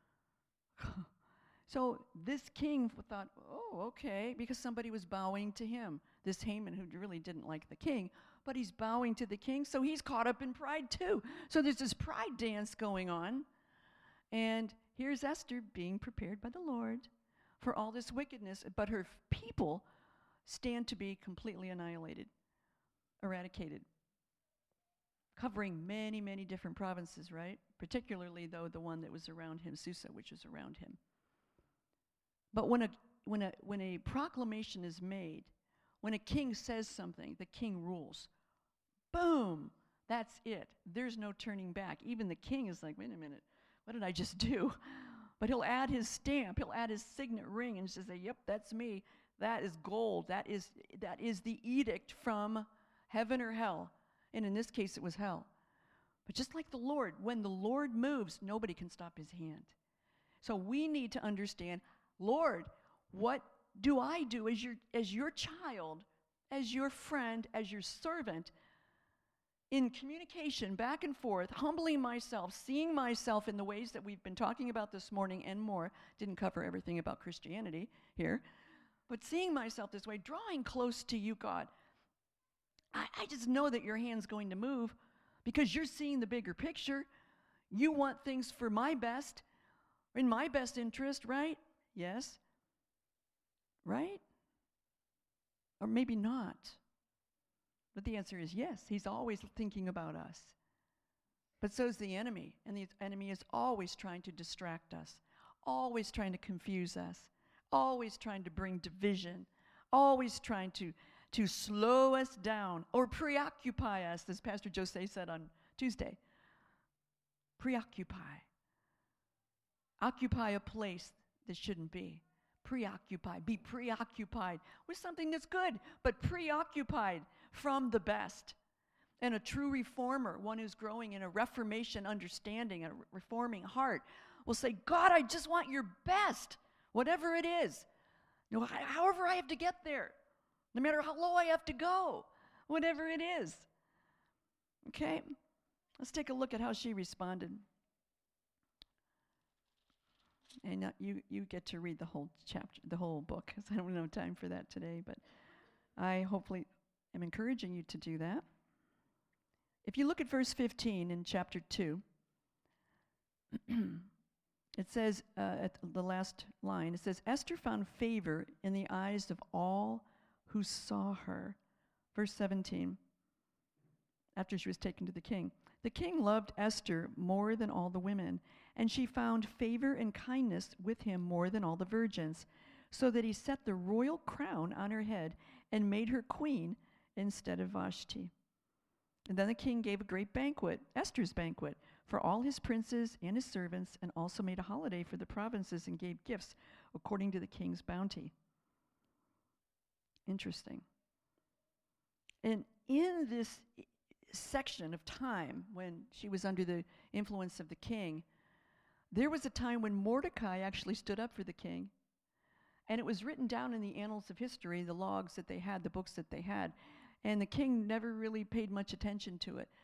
So this king thought, oh, okay, because somebody was bowing to him. This Haman, who really didn't like the king, but he's bowing to the king, so he's caught up in pride too. So there's this pride dance going on. And here's Esther being prepared by the Lord for all this wickedness, but her people stand to be completely annihilated, eradicated, covering many, many different provinces, right? Particularly, though, the one that was around him, Susa, which was around him. But when a, when a, when a proclamation is made, when a king says something, the king rules. Boom! That's it. There's no turning back. Even the king is like, wait a minute, what did I just do? But he'll add his stamp, he'll add his signet ring and just say, yep, that's me. That is gold. That is, that is the edict from heaven or hell. And in this case, it was hell. But just like the Lord, when the Lord moves, nobody can stop his hand. So we need to understand, Lord, what do I do as your, as your child, as your friend, as your servant, in communication back and forth, humbling myself, seeing myself in the ways that we've been talking about this morning and more. Didn't cover everything about Christianity here, but seeing myself this way, drawing close to you, God. I, I just know that your hand's going to move because you're seeing the bigger picture. You want things for my best, in my best interest, right? Yes. Right? Or maybe not. But the answer is yes. He's always thinking about us. But so is the enemy. And the enemy is always trying to distract us, always trying to confuse us, always trying to bring division, always trying to, to slow us down or preoccupy us, as Pastor Jose said on Tuesday. Preoccupy. Occupy a place that shouldn't be. Preoccupy. Be preoccupied with something that's good, but preoccupied from the best. And a true reformer, one who's growing in a reformation understanding, a reforming heart, will say, God, I just want your best, whatever it is. You know, however I have to get there, no matter how low I have to go, whatever it is. Okay? Let's take a look at how she responded. And uh, you, you get to read the whole chapter, the whole book, because I don't have time for that today, but I hopefully am encouraging you to do that. If you look at verse fifteen in chapter two, it says, uh, at the last line, it says, Esther found favor in the eyes of all who saw her. Verse seventeen, after she was taken to the king. The king loved Esther more than all the women, and she found favor and kindness with him more than all the virgins, so that he set the royal crown on her head and made her queen instead of Vashti. And then the king gave a great banquet, Esther's banquet, for all his princes and his servants, and also made a holiday for the provinces and gave gifts according to the king's bounty. Interesting. And in this section of time when she was under the influence of the king, there was a time when Mordecai actually stood up for the king. And it was written down in the annals of history, the logs that they had, the books that they had. And the king never really paid much attention to it.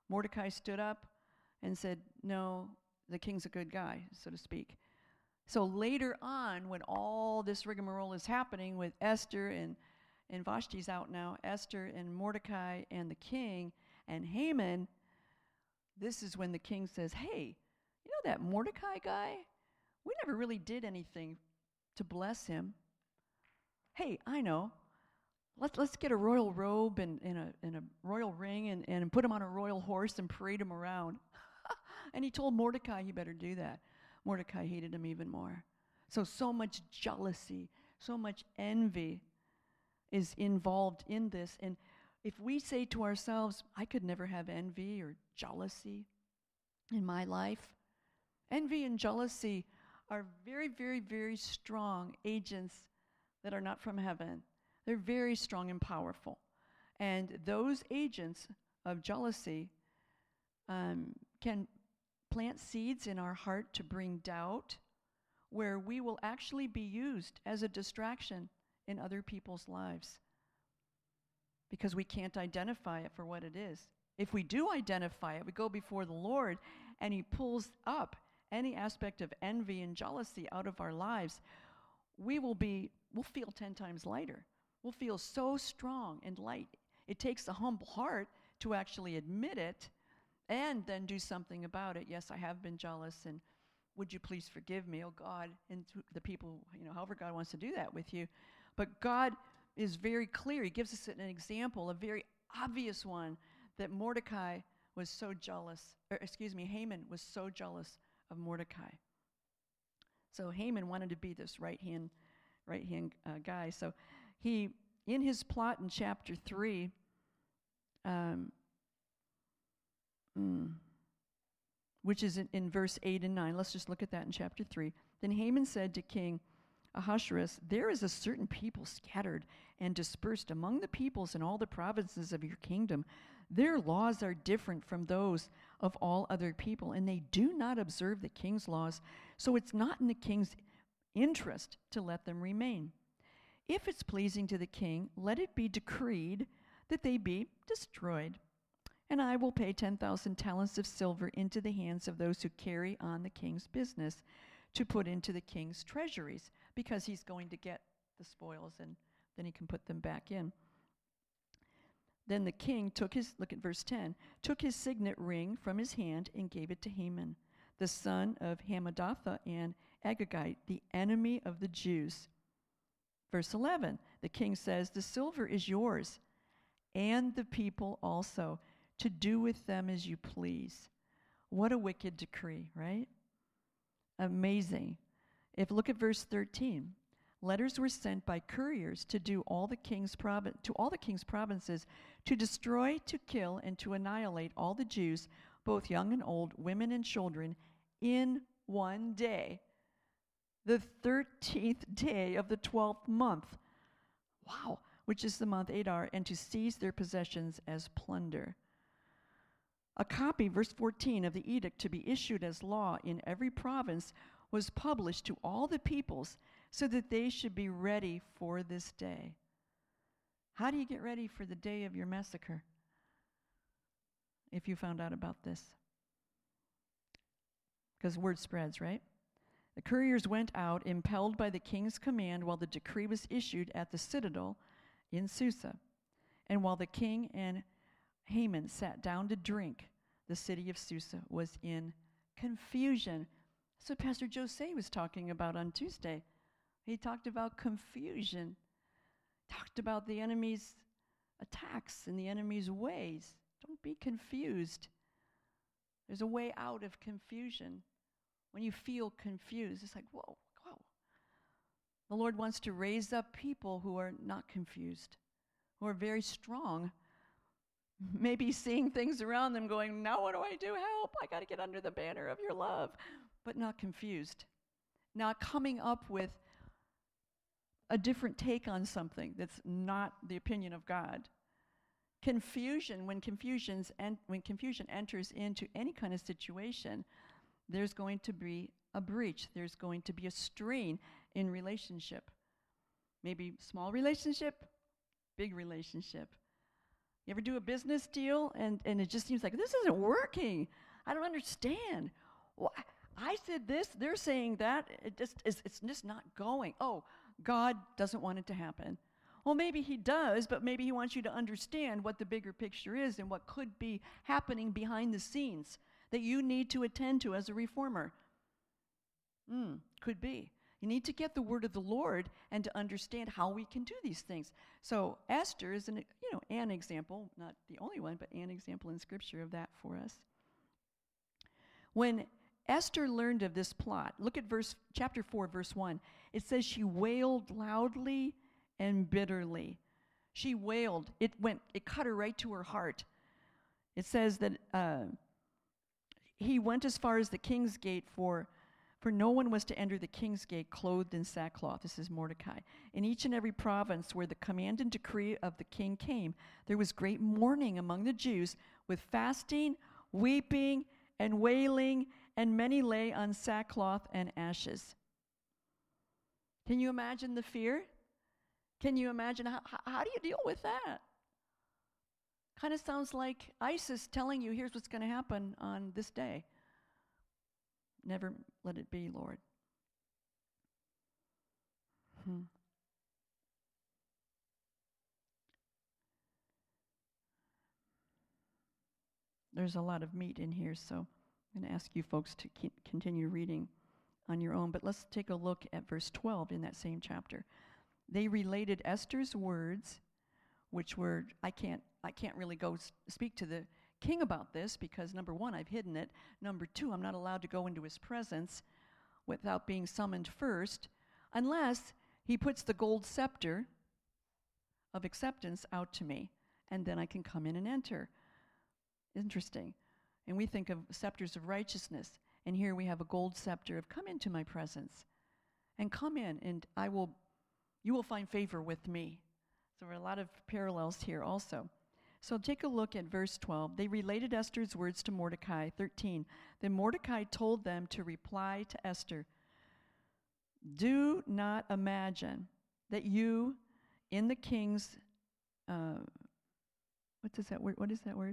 Mordecai stood up and said, no, the king's a good guy, so to speak. So later on, when all this rigmarole is happening with Esther and, and Vashti's out now, Esther and Mordecai and the king and Haman, this is when the king says, hey, you know that Mordecai guy? We never really did anything to bless him. Hey, I know. Let's let's get a royal robe and, and, a, and a royal ring and, and put him on a royal horse and parade him around. And he told Mordecai he better do that. Mordecai hated him even more. So, so much jealousy, so much envy is involved in this. And if we say to ourselves, I could never have envy or jealousy in my life, envy and jealousy are very, very, very strong agents that are not from heaven. They're very strong and powerful. And those agents of jealousy um, can plant seeds in our heart to bring doubt, where we will actually be used as a distraction in other people's lives because we can't identify it for what it is. If we do identify it, we go before the Lord and he pulls up any aspect of envy and jealousy out of our lives, we will be, we'll feel ten times lighter. We'll feel so strong and light. It takes a humble heart to actually admit it and then do something about it. Yes, I have been jealous, and would you please forgive me, oh God, and to the people, you know, however God wants to do that with you. But God is very clear. He gives us an example, a very obvious one, that Mordecai was so jealous, or excuse me, Haman was so jealous of Mordecai. So Haman wanted to be this right-hand, right-hand uh, guy. So he, in his plot in chapter three, um, mm, which is in, in verse eight and nine. Let's just look at that in chapter three. Then Haman said to King Ahasuerus, there is a certain people scattered and dispersed among the peoples in all the provinces of your kingdom. Their laws are different from those of all other people, and they do not observe the king's laws, so it's not in the king's interest to let them remain. If it's pleasing to the king, let it be decreed that they be destroyed. And I will pay ten thousand talents of silver into the hands of those who carry on the king's business to put into the king's treasuries, because he's going to get the spoils and then he can put them back in. Then the king took his, look at verse ten, took his signet ring from his hand and gave it to Haman, the son of Hammedatha and Agagite, the enemy of the Jews. Verse eleven, the king says, the silver is yours, and the people also, to do with them as you please. What a wicked decree, right? Amazing. If look at verse thirteen. Letters were sent by couriers to do all the king's provi- to all the king's provinces, to destroy, to kill, and to annihilate all the Jews, both young and old, women and children, in one day, the thirteenth day of the twelfth month. Wow, which is the month Adar, and to seize their possessions as plunder. A copy, verse fourteen, of the edict to be issued as law in every province was published to all the peoples, so that they should be ready for this day. How do you get ready for the day of your massacre if you found out about this? Because word spreads, right? The couriers went out, impelled by the king's command, while the decree was issued at the citadel in Susa. And while the king and Haman sat down to drink, the city of Susa was in confusion. That's what Pastor Jose was talking about on Tuesday. He talked about confusion, talked about the enemy's attacks and the enemy's ways. Don't be confused. There's a way out of confusion. When you feel confused, it's like, whoa, whoa. The Lord wants to raise up people who are not confused, who are very strong, maybe seeing things around them going, now what do I do? Help, I got to get under the banner of your love, but not confused, not coming up with a different take on something that's not the opinion of God. Confusion, when confusions and when confusion enters into any kind of situation, there's going to be a breach. There's going to be a strain in relationship. Maybe small relationship, big relationship. You ever do a business deal and, and it just seems like this isn't working? I don't understand. Well, I said this, they're saying that. It just it's, it's just not going. Oh, God doesn't want it to happen. Well, maybe he does, but maybe he wants you to understand what the bigger picture is and what could be happening behind the scenes that you need to attend to as a reformer. Mm, could be. You need to get the word of the Lord and to understand how we can do these things. So Esther is an, you know, an example, not the only one, but an example in Scripture of that for us. When Esther learned of this plot, look at verse chapter four, verse one. It says she wailed loudly and bitterly. She wailed. It went. It cut her right to her heart. It says that uh, he went as far as the king's gate for. For no one was to enter the king's gate clothed in sackcloth. This is Mordecai. In each and every province where the command and decree of the king came, there was great mourning among the Jews with fasting, weeping, and wailing, and many lay on sackcloth and ashes. Can you imagine the fear? Can you imagine how, how, how do you deal with that? Kind of sounds like ISIS telling you, here's what's going to happen on this day. Never let it be, Lord. Hmm. There's a lot of meat in here, so I'm going to ask you folks to keep, continue reading on your own. But let's take a look at verse twelve in that same chapter. They related Esther's words, which were, I can't, I can't really go s- speak to the king about this because, number one, I've hidden it. Number two, I'm not allowed to go into his presence without being summoned first, unless he puts the gold scepter of acceptance out to me, and then I can come in and enter. Interesting. And we think of scepters of righteousness, and here we have a gold scepter of come into my presence, and come in, and I will, you will find favor with me. So there are a lot of parallels here also. So take a look at verse twelve. They related Esther's words to Mordecai. thirteen. Then Mordecai told them to reply to Esther, do not imagine that you in the king's, uh, what does that word, what is that word?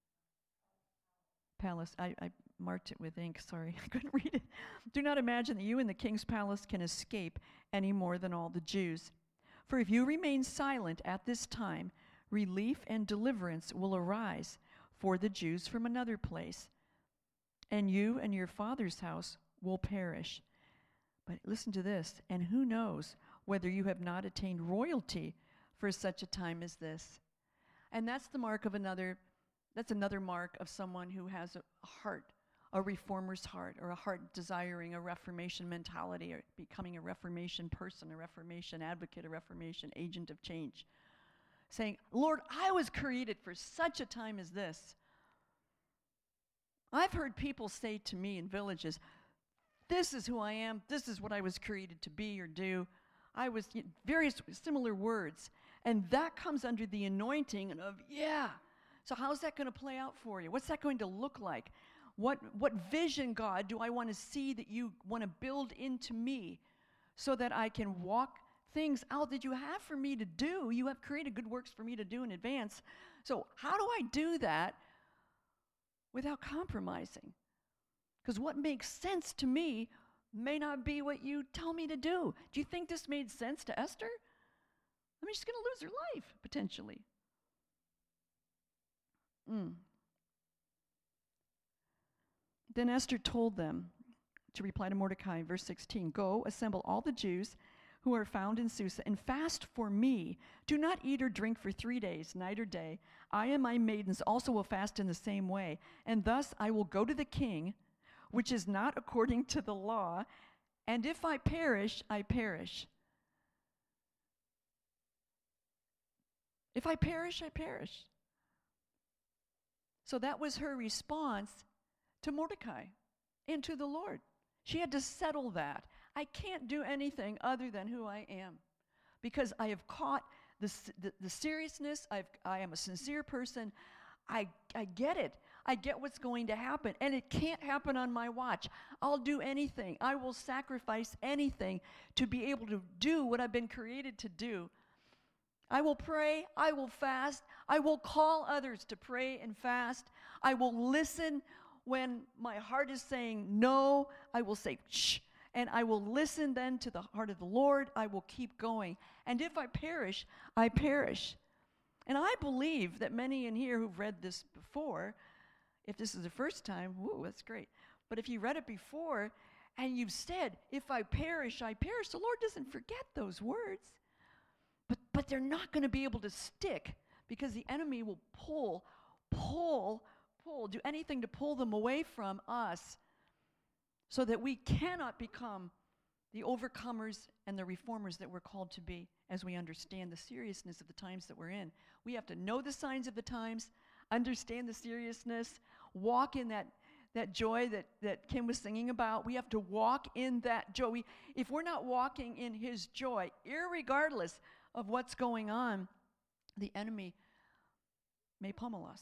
Palace. I, I marked it with ink, sorry, I couldn't read it. Do not imagine that you in the king's palace can escape any more than all the Jews. For if you remain silent at this time, relief and deliverance will arise for the Jews from another place, and you and your father's house will perish. But listen to this, and who knows whether you have not attained royalty for such a time as this. And that's the mark of another, that's another mark of someone who has a heart, a reformer's heart, or a heart desiring a Reformation mentality, or becoming a Reformation person, a Reformation advocate, a Reformation agent of change. Saying, Lord, I was created for such a time as this. I've heard people say to me in villages, this is who I am, this is what I was created to be or do. I was, you know, various similar words. And that comes under the anointing of, yeah. So how's that going to play out for you? What's that going to look like? What, what vision, God, do I want to see that you want to build into me so that I can walk things out that you have for me to do? You have created good works for me to do in advance. So how do I do that without compromising? Because what makes sense to me may not be what you tell me to do. Do you think this made sense to Esther? I mean, she's going to lose her life, potentially. Mm. Then Esther told them to reply to Mordecai, verse sixteen, go, assemble all the Jews who are found in Susa, and fast for me. Do not eat or drink for three days, night or day. I and my maidens also will fast in the same way. And thus I will go to the king, which is not according to the law, and if I perish, I perish. If I perish, I perish. So that was her response to Mordecai and to the Lord. She had to settle that. I can't do anything other than who I am, because I have caught the, the, the seriousness. I've, I am a sincere person. I, I get it. I get what's going to happen, and it can't happen on my watch. I'll do anything. I will sacrifice anything to be able to do what I've been created to do I will pray. I will fast. I will call others to pray and fast. I will listen when my heart is saying no. I will say shh. And I will listen then to the heart of the Lord. I will keep going. And if I perish, I perish. And I believe that many in here who've read this before, if this is the first time, woo, that's great. But if you read it before and you've said, if I perish, I perish, the Lord doesn't forget those words. But, but they're not going to be able to stick because the enemy will pull, pull, pull, do anything to pull them away from us so that we cannot become the overcomers and the reformers that we're called to be as we understand the seriousness of the times that we're in. We have to know the signs of the times, understand the seriousness, walk in that, that joy that, that Kim was singing about. We have to walk in that joy. We, if we're not walking in his joy, irregardless of what's going on, the enemy may pummel us.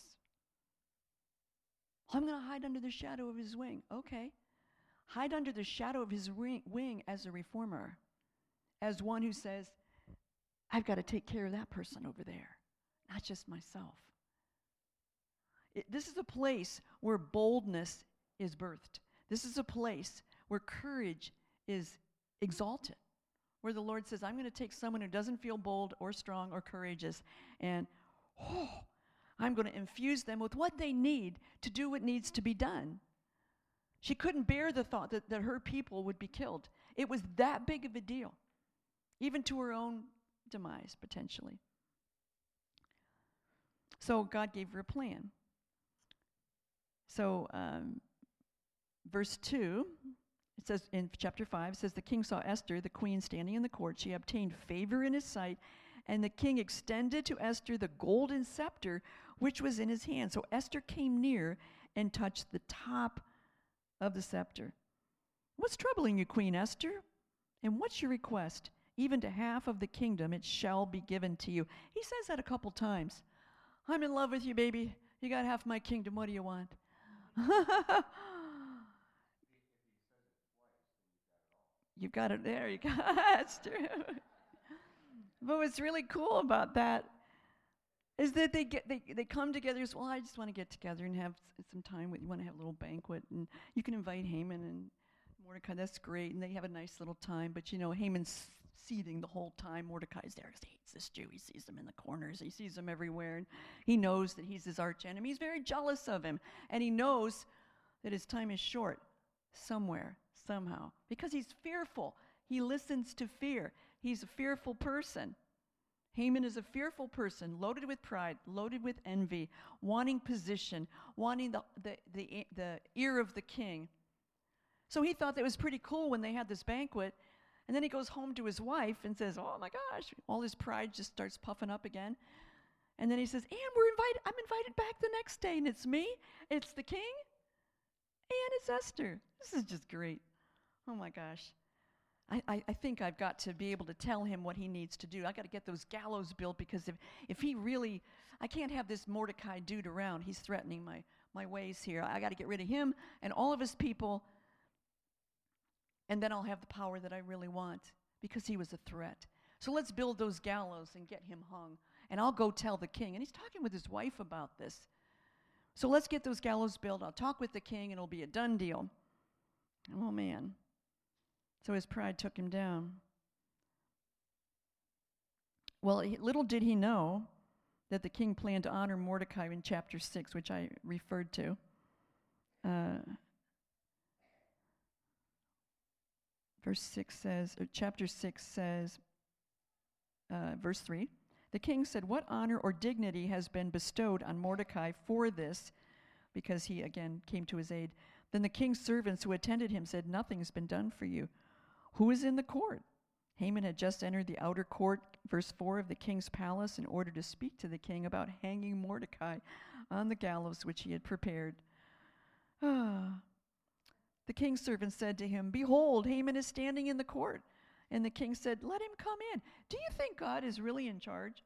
I'm going to hide under the shadow of his wing. Okay. Hide under the shadow of his ring, wing as a reformer, as one who says, I've got to take care of that person over there, not just myself. It, this is a place where boldness is birthed. This is a place where courage is exalted, where the Lord says, I'm going to take someone who doesn't feel bold or strong or courageous, and oh, I'm going to infuse them with what they need to do what needs to be done. She couldn't bear the thought that, that her people would be killed. It was that big of a deal, even to her own demise, potentially. So God gave her a plan. So um, verse two, it says in chapter five, it says, the king saw Esther, the queen, standing in the court. She obtained favor in his sight, and the king extended to Esther the golden scepter which was in his hand. So Esther came near and touched the top of the scepter. What's troubling you, Queen Esther? And what's your request? Even to half of the kingdom it shall be given to you. He says that a couple times. I'm in love with you, baby. You got half my kingdom. What do you want? You've got it there. You got That's true. But what's really cool about that is that they get they, they come together as, well, I just want to get together and have s- some time with you. Want to have a little banquet, and you can invite Haman and Mordecai. That's great, and they have a nice little time. But you know, Haman's seething the whole time. Mordecai's there because he hates this Jew. He sees him in the corners. He sees him everywhere, and he knows that he's his arch enemy. He's very jealous of him, and he knows that his time is short somewhere, somehow, because he's fearful. He listens to fear. He's a fearful person. Haman is a fearful person, loaded with pride, loaded with envy, wanting position, wanting the, the, the, the ear of the king. So he thought that was pretty cool when they had this banquet. And then he goes home to his wife and says, oh my gosh, all his pride just starts puffing up again. And then he says, and we're invited, I'm invited back the next day, and it's me, it's the king, and it's Esther. This is just great. Oh my gosh. I, I, I think I've got to be able to tell him what he needs to do. I got to get those gallows built, because if, if he really, I can't have this Mordecai dude around. He's threatening my, my ways here. I got to get rid of him and all of his people, and then I'll have the power that I really want, because he was a threat. So let's build those gallows and get him hung, and I'll go tell the king. And he's talking with his wife about this. So let's get those gallows built. I'll talk with the king, and it'll be a done deal. Oh, man. So his pride took him down. Well, he, little did he know that the king planned to honor Mordecai in chapter six, which I referred to. Uh, verse six says, or chapter six says, uh, verse three, the king said, what honor or dignity has been bestowed on Mordecai for this? Because he, again, came to his aid. Then the king's servants who attended him said, nothing has been done for you. Who is in the court? Haman had just entered the outer court, verse four, of the king's palace in order to speak to the king about hanging Mordecai on the gallows which he had prepared. Ah. The king's servant said to him, behold, Haman is standing in the court. And the king said, let him come in. Do you think God is really in charge?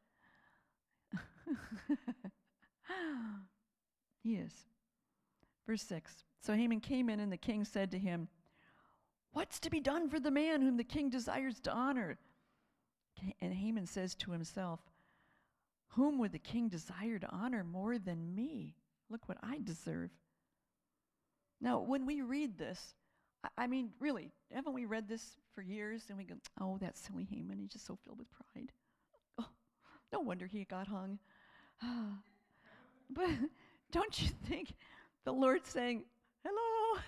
He is. Verse six. So Haman came in, and the king said to him, what's to be done for the man whom the king desires to honor? And Haman says to himself, Whom would the king desire to honor more than me? Look what I deserve. Now, when we read this, I, I mean, really, haven't we read this for years? And we go, oh, that silly Haman, he's just so filled with pride. Oh, no wonder he got hung. But don't you think the Lord's saying, hello,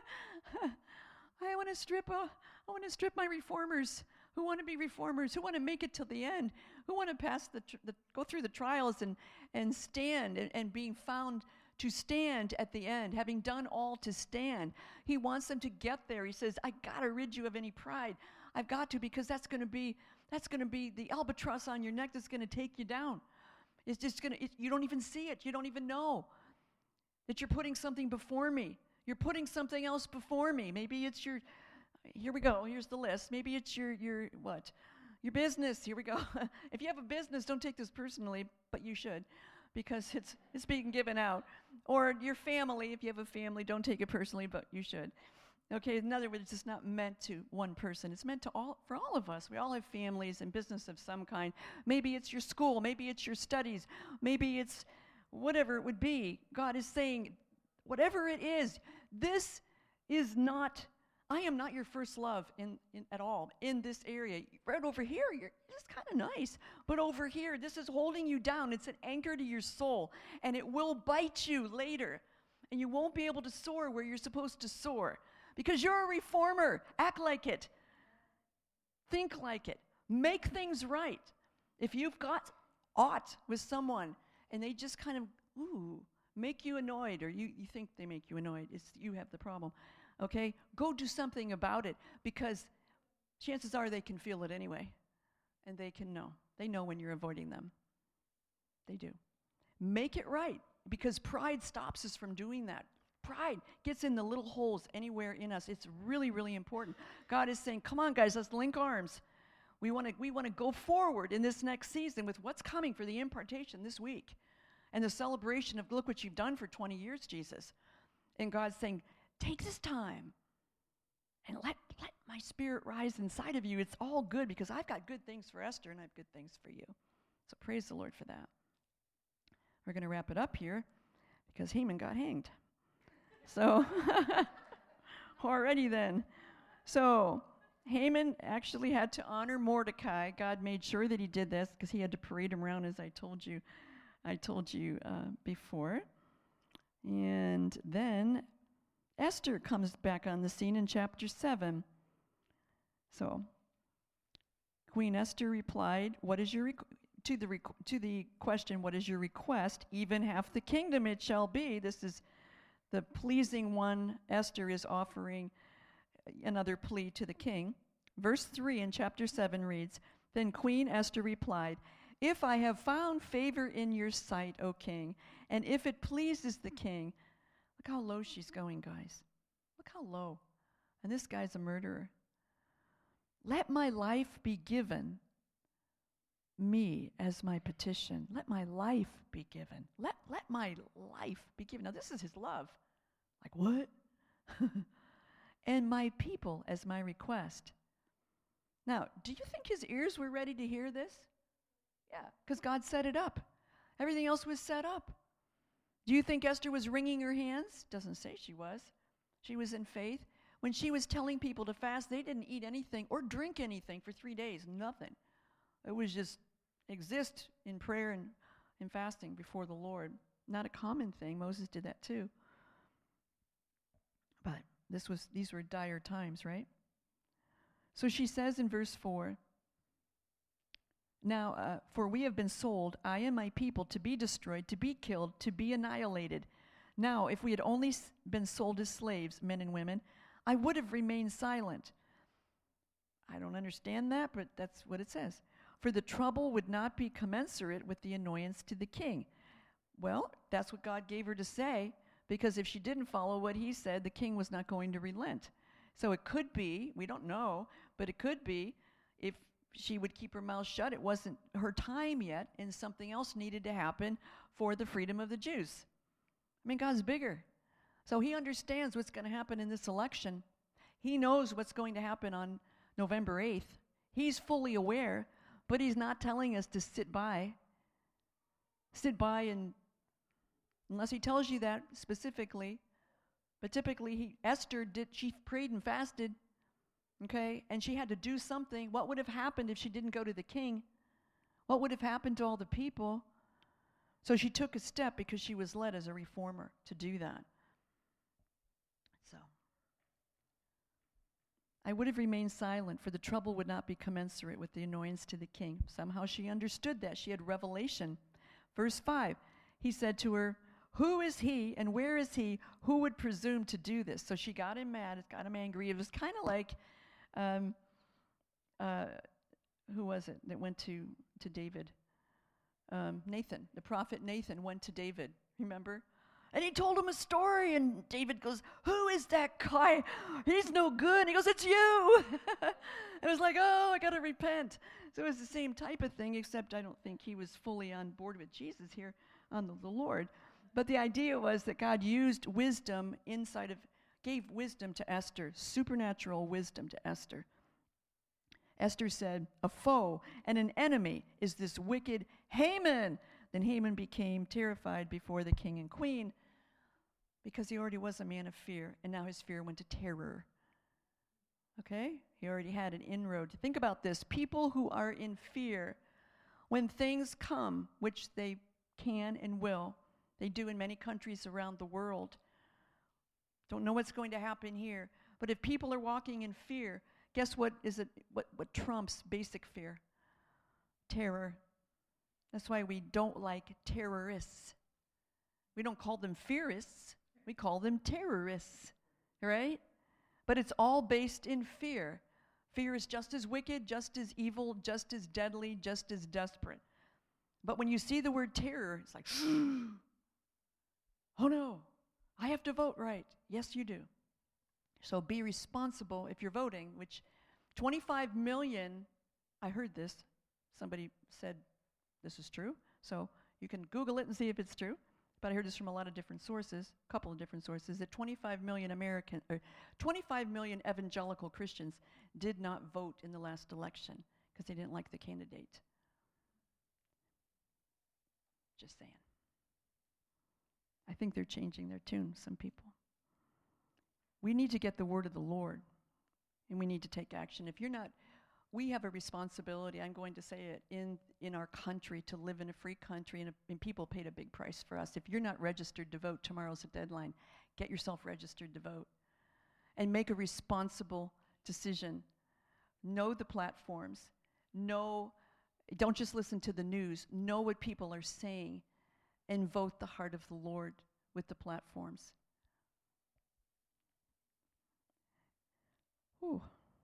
I want to strip, uh, I want to strip my reformers who want to be reformers, who want to make it till the end, who want to pass the, tr- the go through the trials and, and stand and, and being found to stand at the end, having done all to stand. He wants them to get there. He says, I got to rid you of any pride. I've got to, because that's going to be, that's going to be the albatross on your neck that's going to take you down. It's just going to, you don't even see it. You don't even know that you're putting something before me. You're putting something else before me. Maybe it's your, here we go, here's the list. Maybe it's your, your what? Your business, here we go. If you have a business, don't take this personally, but you should, because it's it's being given out. Or your family, if you have a family, don't take it personally, but you should. Okay, in other words, it's not meant to one person. It's meant to all, for all of us. We all have families and business of some kind. Maybe it's your school, maybe it's your studies, maybe it's whatever it would be. God is saying, whatever it is, this is not, I am not your first love in, in at all in this area. Right over here, you're just kind of nice. But over here, this is holding you down. It's an anchor to your soul, and it will bite you later. And you won't be able to soar where you're supposed to soar. Because you're a reformer. Act like it. Think like it. Make things right. If you've got aught with someone, and they just kind of, ooh, make you annoyed, or you, you think they make you annoyed, it's you have the problem. Okay, go do something about it, because chances are they can feel it anyway, and they can know. They know when you're avoiding them. They do. Make it right, because pride stops us from doing that. Pride gets in the little holes anywhere in us. It's really, really important. God is saying, come on, guys, let's link arms. We want to we want to go forward in this next season with what's coming for the impartation this week and the celebration of, look what you've done for twenty years, Jesus. And God's saying, take this time and let, let my spirit rise inside of you. It's all good, because I've got good things for Esther and I have good things for you. So praise the Lord for that. We're going to wrap it up here because Haman got hanged. So, already then. So, Haman actually had to honor Mordecai. God made sure that he did this because he had to parade him around, as I told you, I told you uh, before. And then Esther comes back on the scene in chapter seven. So, Queen Esther replied, "What is your requ- to the requ- to the question? What is your request? Even half the kingdom it shall be." This is the pleasing one. Esther is offering another plea to the king. Verse three in chapter seven reads, "Then Queen Esther replied, 'If I have found favor in your sight, O king, and if it pleases the king,'" look how low she's going, guys. Look how low. And this guy's a murderer. "Let my life be given me as my petition." Let my life be given. Let, let my life be given. Now, this is his love. Like, what? "And my people as my request." Now, do you think his ears were ready to hear this? Yeah, because God set it up. Everything else was set up. Do you think Esther was wringing her hands? Doesn't say she was. She was in faith. When she was telling people to fast, they didn't eat anything or drink anything for three days, nothing. It was just exist in prayer and, and fasting before the Lord. Not a common thing. Moses did that too. But this was these were dire times, right? So she says in verse four, "Now, uh, for we have been sold, I and my people, to be destroyed, to be killed, to be annihilated. Now, if we had only s- been sold as slaves, men and women, I would have remained silent." I don't understand that, but that's what it says. "For the trouble would not be commensurate with the annoyance to the king." Well, that's what God gave her to say, because if she didn't follow what he said, the king was not going to relent. So it could be, we don't know, but it could be if she would keep her mouth shut, it wasn't her time yet, and something else needed to happen for the freedom of the Jews. I mean, God's bigger. So he understands what's going to happen in this election. He knows what's going to happen on November eighth. He's fully aware, but he's not telling us to sit by sit by and, unless he tells you that specifically, but typically he, Esther did, she prayed and fasted, okay, and she had to do something. What would have happened if she didn't go to the king? What would have happened to all the people? So she took a step because she was led as a reformer to do that. So I would have remained silent, for the trouble would not be commensurate with the annoyance to the king. Somehow she understood that. She had revelation. Verse five, he said to her, who is he and where is he who would presume to do this? So she got him mad, it got him angry. It was kind of like, um, uh, who was it that went to, to David? Um, Nathan, the prophet Nathan went to David, remember? And he told him a story, and David goes, who is that guy? He's no good. And he goes, it's you. It was like, oh, I got to repent. So it was the same type of thing, except I don't think he was fully on board with Jesus here on the, the Lord. But the idea was that God used wisdom inside of, gave wisdom to Esther, supernatural wisdom to Esther. Esther said, a foe and an enemy is this wicked Haman. Then Haman became terrified before the king and queen because he already was a man of fear, and now his fear went to terror. Okay? He already had an inroad. Think about this. People who are in fear, when things come, which they can and will, they do in many countries around the world. Don't know what's going to happen here. But if people are walking in fear, guess what is it? What, what trumps basic fear? Terror. That's why we don't like terrorists. We don't call them fearists. We call them terrorists, right? But it's all based in fear. Fear is just as wicked, just as evil, just as deadly, just as desperate. But when you see the word terror, it's like, oh no, I have to vote right. Yes, you do. So be responsible if you're voting, which twenty-five million, I heard this, somebody said this is true, so you can Google it and see if it's true, but I heard this from a lot of different sources, a couple of different sources, that twenty-five million American, or twenty-five million evangelical Christians did not vote in the last election because they didn't like the candidate. Just saying. I think they're changing their tune, some people. We need to get the word of the Lord, and we need to take action. If you're not, we have a responsibility, I'm going to say it, in, in our country, to live in a free country, and, a, and people paid a big price for us. If you're not registered to vote, tomorrow's the deadline. Get yourself registered to vote, and make a responsible decision. Know the platforms. Know, don't just listen to the news. Know what people are saying, and vote the heart of the Lord with the platforms. Whew.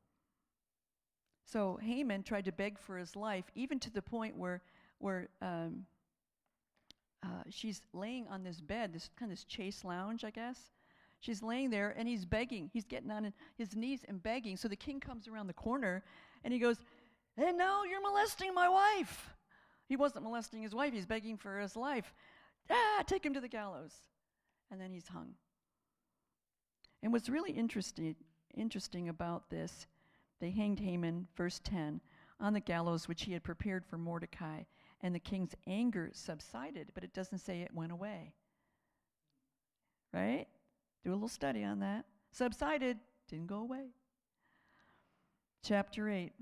So Haman tried to beg for his life, even to the point where, where um, uh, she's laying on this bed, this kind of this chaise lounge, I guess. She's laying there, and he's begging. He's getting on his knees and begging. So the king comes around the corner, and he goes, "Hey, no, you're molesting my wife." He wasn't molesting his wife. He's begging for his life. Ah, take him to the gallows. And then he's hung. And what's really interesting, interesting about this, they hanged Haman, verse ten, on the gallows which he had prepared for Mordecai. And the king's anger subsided, but it doesn't say it went away. Right? Do a little study on that. Subsided, didn't go away. Chapter eight.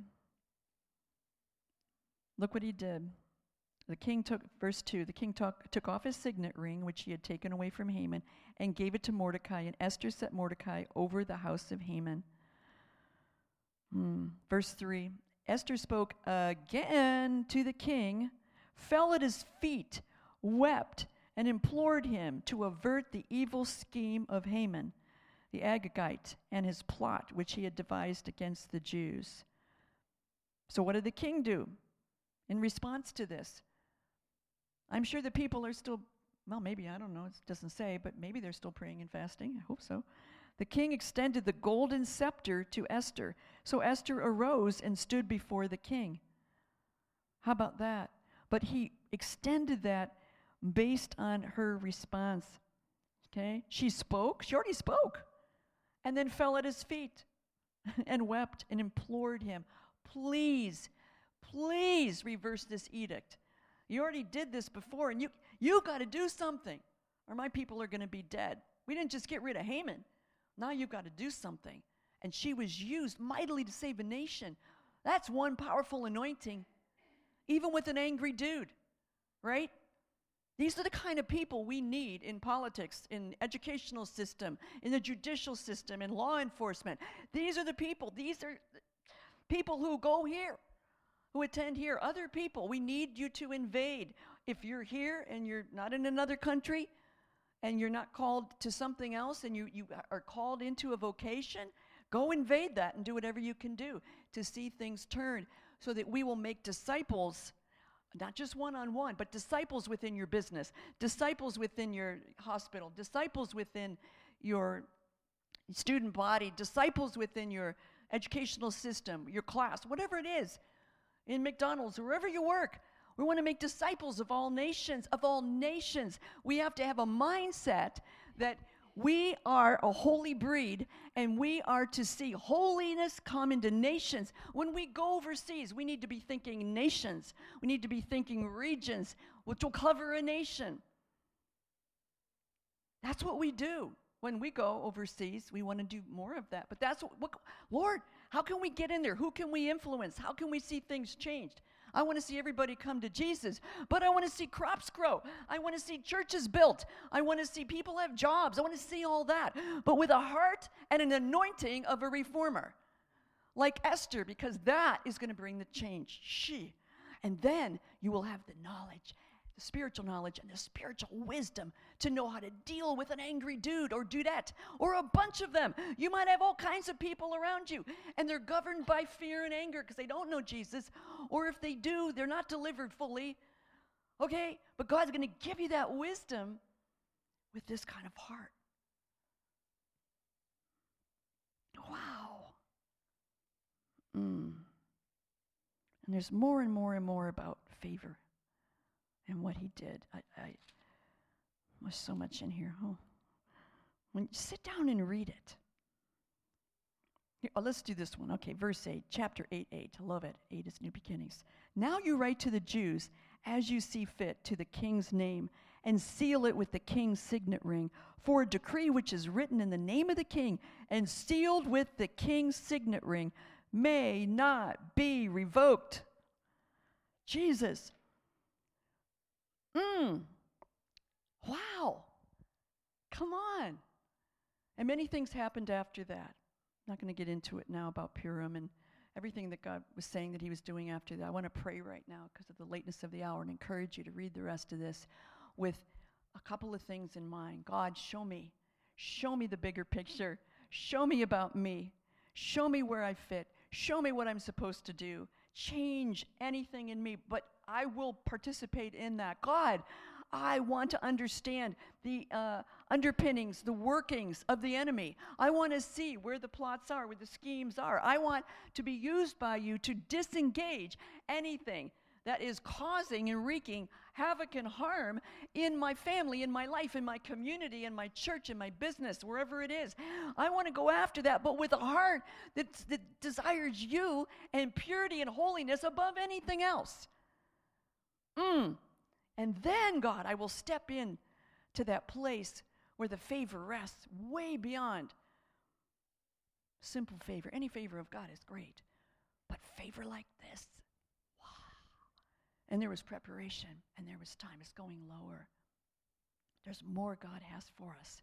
Look what he did. The king took, verse two, the king took, took off his signet ring, which he had taken away from Haman, and gave it to Mordecai, and Esther set Mordecai over the house of Haman. Hmm. Verse three, Esther spoke again to the king, fell at his feet, wept, and implored him to avert the evil scheme of Haman, the Agagite, and his plot which he had devised against the Jews. So what did the king do in response to this? I'm sure the people are still, well, maybe, I don't know, it doesn't say, but maybe they're still praying and fasting. I hope so. The king extended the golden scepter to Esther. So Esther arose and stood before the king. How about that? But he extended that based on her response. Okay? She spoke. She already spoke. And then fell at his feet and wept and implored him, please, please reverse this edict. You already did this before, and you you got to do something, or my people are going to be dead. We didn't just get rid of Haman. Now you've got to do something. And she was used mightily to save a nation. That's one powerful anointing, even with an angry dude, right? These are the kind of people we need in politics, in educational system, in the judicial system, in law enforcement. These are the people. These are people who go here, who attend here. Other people, we need you to invade. If you're here and you're not in another country and you're not called to something else and you, you are called into a vocation, go invade that and do whatever you can do to see things turn so that we will make disciples, not just one-on-one, but disciples within your business, disciples within your hospital, disciples within your student body, disciples within your educational system, your class, whatever it is, in McDonald's, wherever you work. We want to make disciples of all nations, of all nations. We have to have a mindset that we are a holy breed, and we are to see holiness come into nations. When we go overseas, we need to be thinking nations. We need to be thinking regions, which will cover a nation. That's what we do. When we go overseas, we want to do more of that. But that's what, what, Lord, how can we get in there? Who can we influence? How can we see things changed? I want to see everybody come to Jesus, but I want to see crops grow. I want to see churches built. I want to see people have jobs. I want to see all that, but with a heart and an anointing of a reformer, like Esther, because that is going to bring the change. She. And then you will have the knowledge, the spiritual knowledge and the spiritual wisdom to know how to deal with an angry dude or dudette or a bunch of them. You might have all kinds of people around you, and they're governed by fear and anger because they don't know Jesus, or if they do, they're not delivered fully. Okay? But God's going to give you that wisdom with this kind of heart. Wow. Mm. And there's more and more and more about favor and what he did. I, I there's so much in here. Oh. When you sit down and read it. Here, oh, let's do this one. Okay, verse eight, chapter eight, eight. I love it. eight is new beginnings. Now you write to the Jews as you see fit to the king's name, and seal it with the king's signet ring. For a decree which is written in the name of the king and sealed with the king's signet ring may not be revoked. Jesus. Mm. Wow. Come on. And many things happened after that. I'm not going to get into it now about Purim and everything that God was saying that he was doing after that. I want to pray right now because of the lateness of the hour and encourage you to read the rest of this with a couple of things in mind. God, show me. Show me the bigger picture. Show me about me. Show me where I fit. Show me what I'm supposed to do. Change anything in me, but I will participate in that. God, I want to understand the uh, underpinnings, the workings of the enemy. I want to see where the plots are, where the schemes are. I want to be used by you to disengage anything that is causing and wreaking havoc and harm in my family, in my life, in my community, in my church, in my business, wherever it is. I want to go after that, but with a heart that, that desires you and purity and holiness above anything else. Mm. And then, God, I will step in to that place where the favor rests way beyond simple favor. Any favor of God is great, but favor like this, wow. And there was preparation, and there was time. It's going lower. There's more God has for us.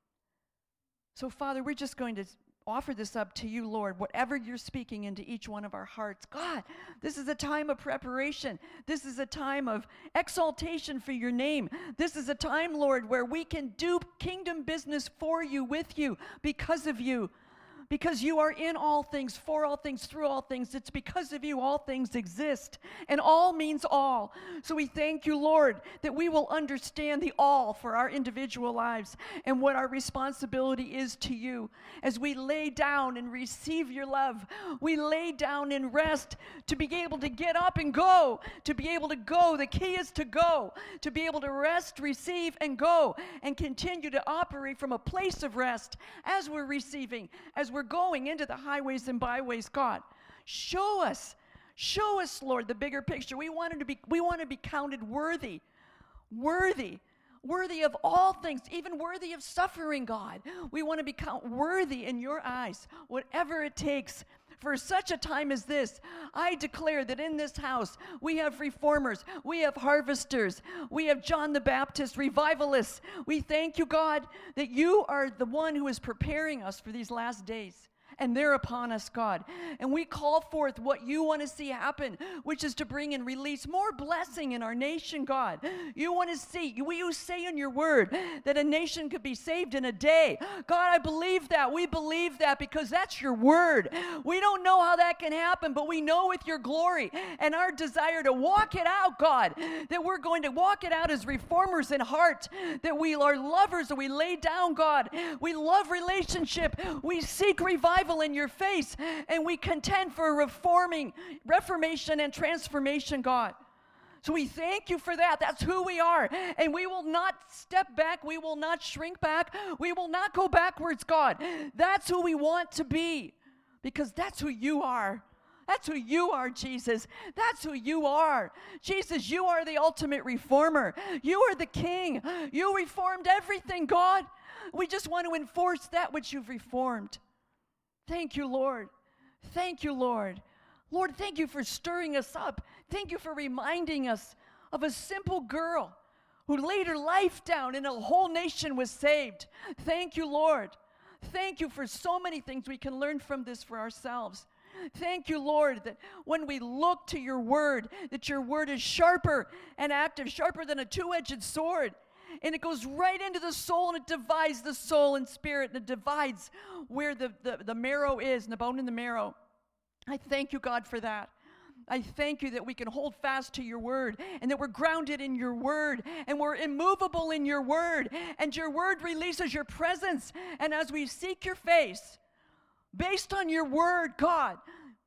So, Father, we're just going to offer this up to you, Lord, whatever you're speaking into each one of our hearts. God, this is a time of preparation. This is a time of exaltation for your name. This is a time, Lord, where we can do kingdom business for you, with you, because of you. Because you are in all things, for all things, through all things. It's because of you all things exist. And all means all. So we thank you, Lord, that we will understand the all for our individual lives and what our responsibility is to you. As we lay down and receive your love, we lay down and rest to be able to get up and go, to be able to go. The key is to go, to be able to rest, receive, and go, and continue to operate from a place of rest as we're receiving, as we're We're going into the highways and byways. God, show us, Show us, Lord, the bigger picture. We want to be, we want to be counted worthy, worthy, worthy of all things, even worthy of suffering, God. We want to be count worthy in your eyes, whatever it takes. For such a time as this, I declare that in this house, we have reformers, we have harvesters, we have John the Baptist, revivalists. We thank you, God, that you are the one who is preparing us for these last days. And they're upon us, God. And we call forth what you want to see happen, which is to bring and release more blessing in our nation, God. You want to see, you say in your word that a nation could be saved in a day. God, I believe that. We believe that because that's your word. We don't know how that can happen, but we know with your glory and our desire to walk it out, God, that we're going to walk it out as reformers in heart, that we are lovers, that we lay down, God. We love relationship. We seek revival in your face, and we contend for reforming, reformation and transformation, God. So we thank you for that. That's who we are. And we will not step back. We will not shrink back. We will not go backwards, God. That's who we want to be, because that's who you are. That's who you are, Jesus. That's who you are. Jesus, you are the ultimate reformer. You are the king. You reformed everything, God. We just want to enforce that which you've reformed. Thank you, Lord. Thank you, Lord. Lord, thank you for stirring us up. Thank you for reminding us of a simple girl who laid her life down and a whole nation was saved. Thank you, Lord. Thank you for so many things we can learn from this for ourselves. Thank you, Lord, that when we look to your word, that your word is sharper and active, sharper than a two-edged sword. And it goes right into the soul, and it divides the soul and spirit, and it divides where the, the, the marrow is, and the bone and the marrow. I thank you, God, for that. I thank you that we can hold fast to your word, and that we're grounded in your word, and we're immovable in your word, and your word releases your presence. And as we seek your face, based on your word, God,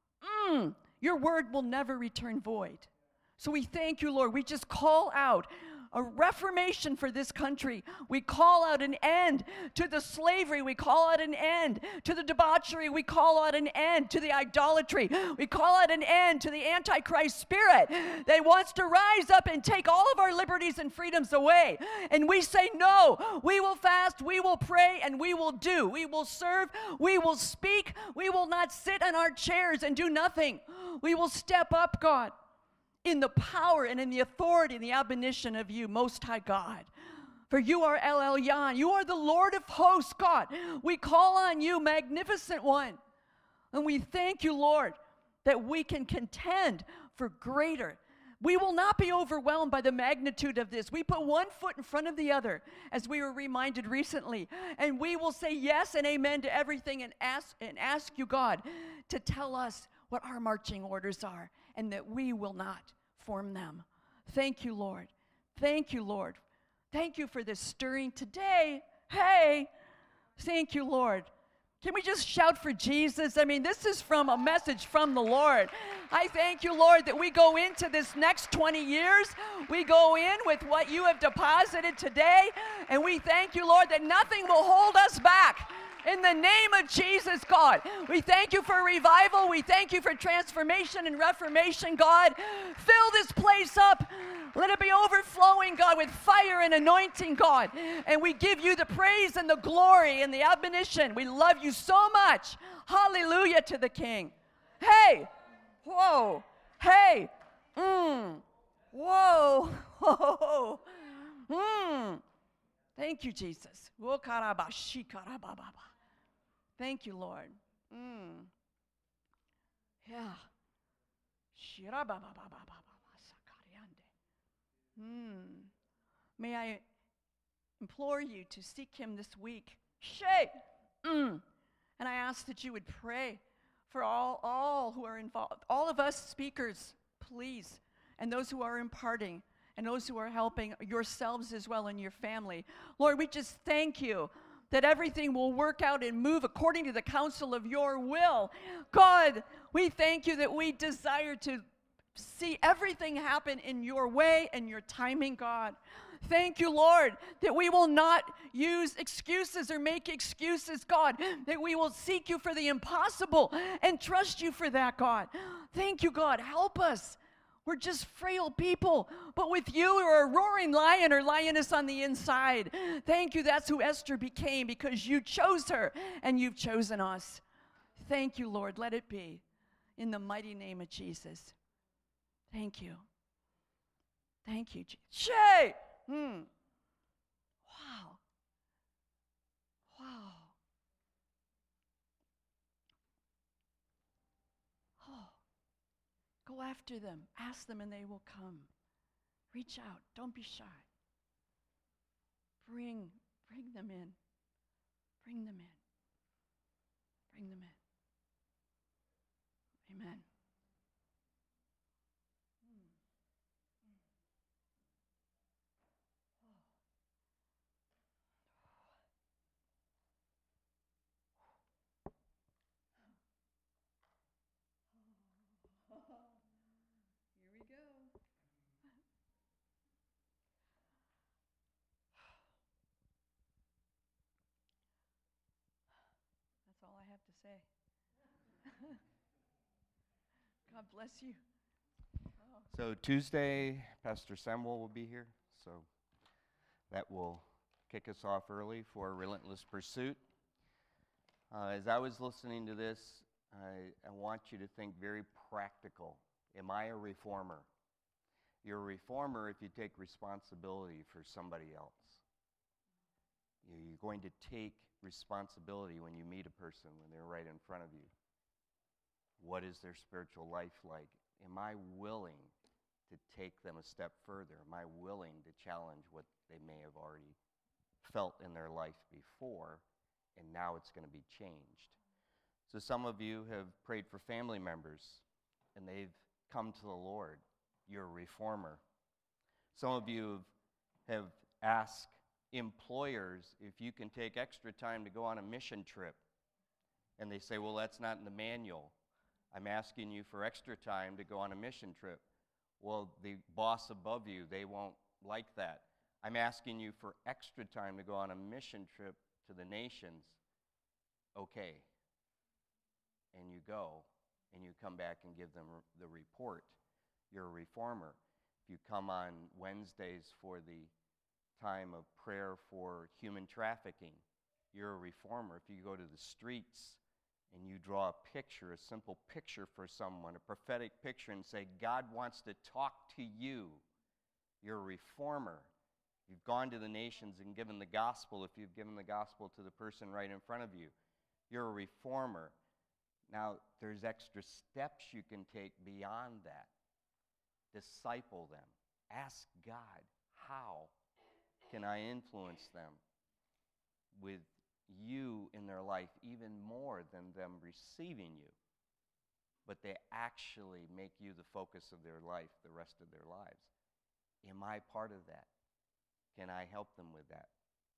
mm, your word will never return void. So we thank you, Lord. We just call out a reformation for this country. We call out an end to the slavery. We call out an end to the debauchery. We call out an end to the idolatry. We call out an end to the Antichrist spirit that wants to rise up and take all of our liberties and freedoms away. And we say, no, we will fast, we will pray, and we will do. We will serve, we will speak. We will not sit on our chairs and do nothing. We will step up, God, in the power and in the authority and the admonition of you, Most High God. For you are El Elyon. You are the Lord of hosts, God. We call on you, Magnificent One. And we thank you, Lord, that we can contend for greater. We will not be overwhelmed by the magnitude of this. We put one foot in front of the other, as we were reminded recently. And we will say yes and amen to everything and ask, and ask you, God, to tell us what our marching orders are, and that we will not form them. Thank you, Lord. Thank you, Lord. Thank you for this stirring today. Hey, thank you, Lord. Can we just shout for Jesus? I mean, this is from a message from the Lord. I thank you, Lord, that we go into this next twenty years. We go in with what you have deposited today, and we thank you, Lord, that nothing will hold us back. In the name of Jesus, God, we thank you for revival. We thank you for transformation and reformation, God. Fill this place up. Let it be overflowing, God, with fire and anointing, God. And we give you the praise and the glory and the admonition. We love you so much. Hallelujah to the King. Hey, whoa, hey, mm, whoa, whoa, mm. Thank you, Jesus. Thank you, Lord. Mm. Yeah. Mm. May I implore you to seek him this week. Mm. And I ask that you would pray for all, all who are involved, all of us speakers, please, and those who are imparting, and those who are helping yourselves as well and your family. Lord, we just thank you that everything will work out and move according to the counsel of your will. God, we thank you that we desire to see everything happen in your way and your timing, God. Thank you, Lord, that we will not use excuses or make excuses, God, that we will seek you for the impossible and trust you for that, God. Thank you, God. Help us. We're just frail people. But with you, we're a roaring lion or lioness on the inside. Thank you. That's who Esther became, because you chose her and you've chosen us. Thank you, Lord. Let it be in the mighty name of Jesus. Thank you. Thank you, Jesus. Shay! Hmm. Wow. Wow. Oh. Go after them. Ask them and they will come. Reach out. Don't be shy. Bring, bring them in. Bring them in. Bring them in. Amen. Here we go. That's all I have to say. God bless you. Oh. So Tuesday, Pastor Samuel will be here, so that will kick us off early for Relentless Pursuit. Uh, as I was listening to this, I, I want you to think very practical. Am I a reformer? You're a reformer if you take responsibility for somebody else. You're going to take responsibility when you meet a person, when they're right in front of you. What is their spiritual life like? Am I willing to take them a step further? Am I willing to challenge what they may have already felt in their life before, and now it's going to be changed? So some of you have prayed for family members, and they've come to the Lord. You're a reformer. Some of you have asked employers if you can take extra time to go on a mission trip, and they say, well, that's not in the manual. I'm asking you for extra time to go on a mission trip. Well, the boss above you, they won't like that. I'm asking you for extra time to go on a mission trip to the nations. Okay. And you go, and you come back and give them the report. You're a reformer. If you come on Wednesdays for the time of prayer for human trafficking, you're a reformer. If you go to the streets and you draw a picture, a simple picture for someone, a prophetic picture, and say, God wants to talk to you, you're a reformer. You've gone to the nations and given the gospel. If you've given the gospel to the person right in front of you, you're a reformer. Now, there's extra steps you can take beyond that. Disciple them. Ask God, how can I influence them with you in their life even more than them receiving you? But they actually make you the focus of their life the rest of their lives. Am I part of that? Can I help them with that?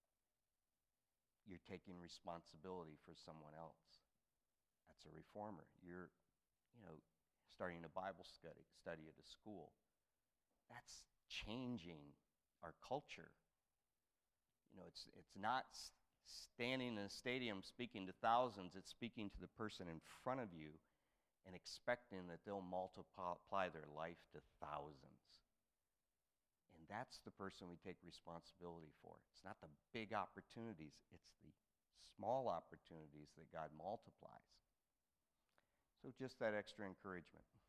You're taking responsibility for someone else. That's a reformer. You're, you know, starting a Bible study, study at a school. That's changing our culture. You know, it's it's not st- standing in a stadium speaking to thousands. It's speaking to the person in front of you and expecting that they'll multiply their life to thousands. And that's the person we take responsibility for. It's not the big opportunities. It's the small opportunities that God multiplies. So just that extra encouragement.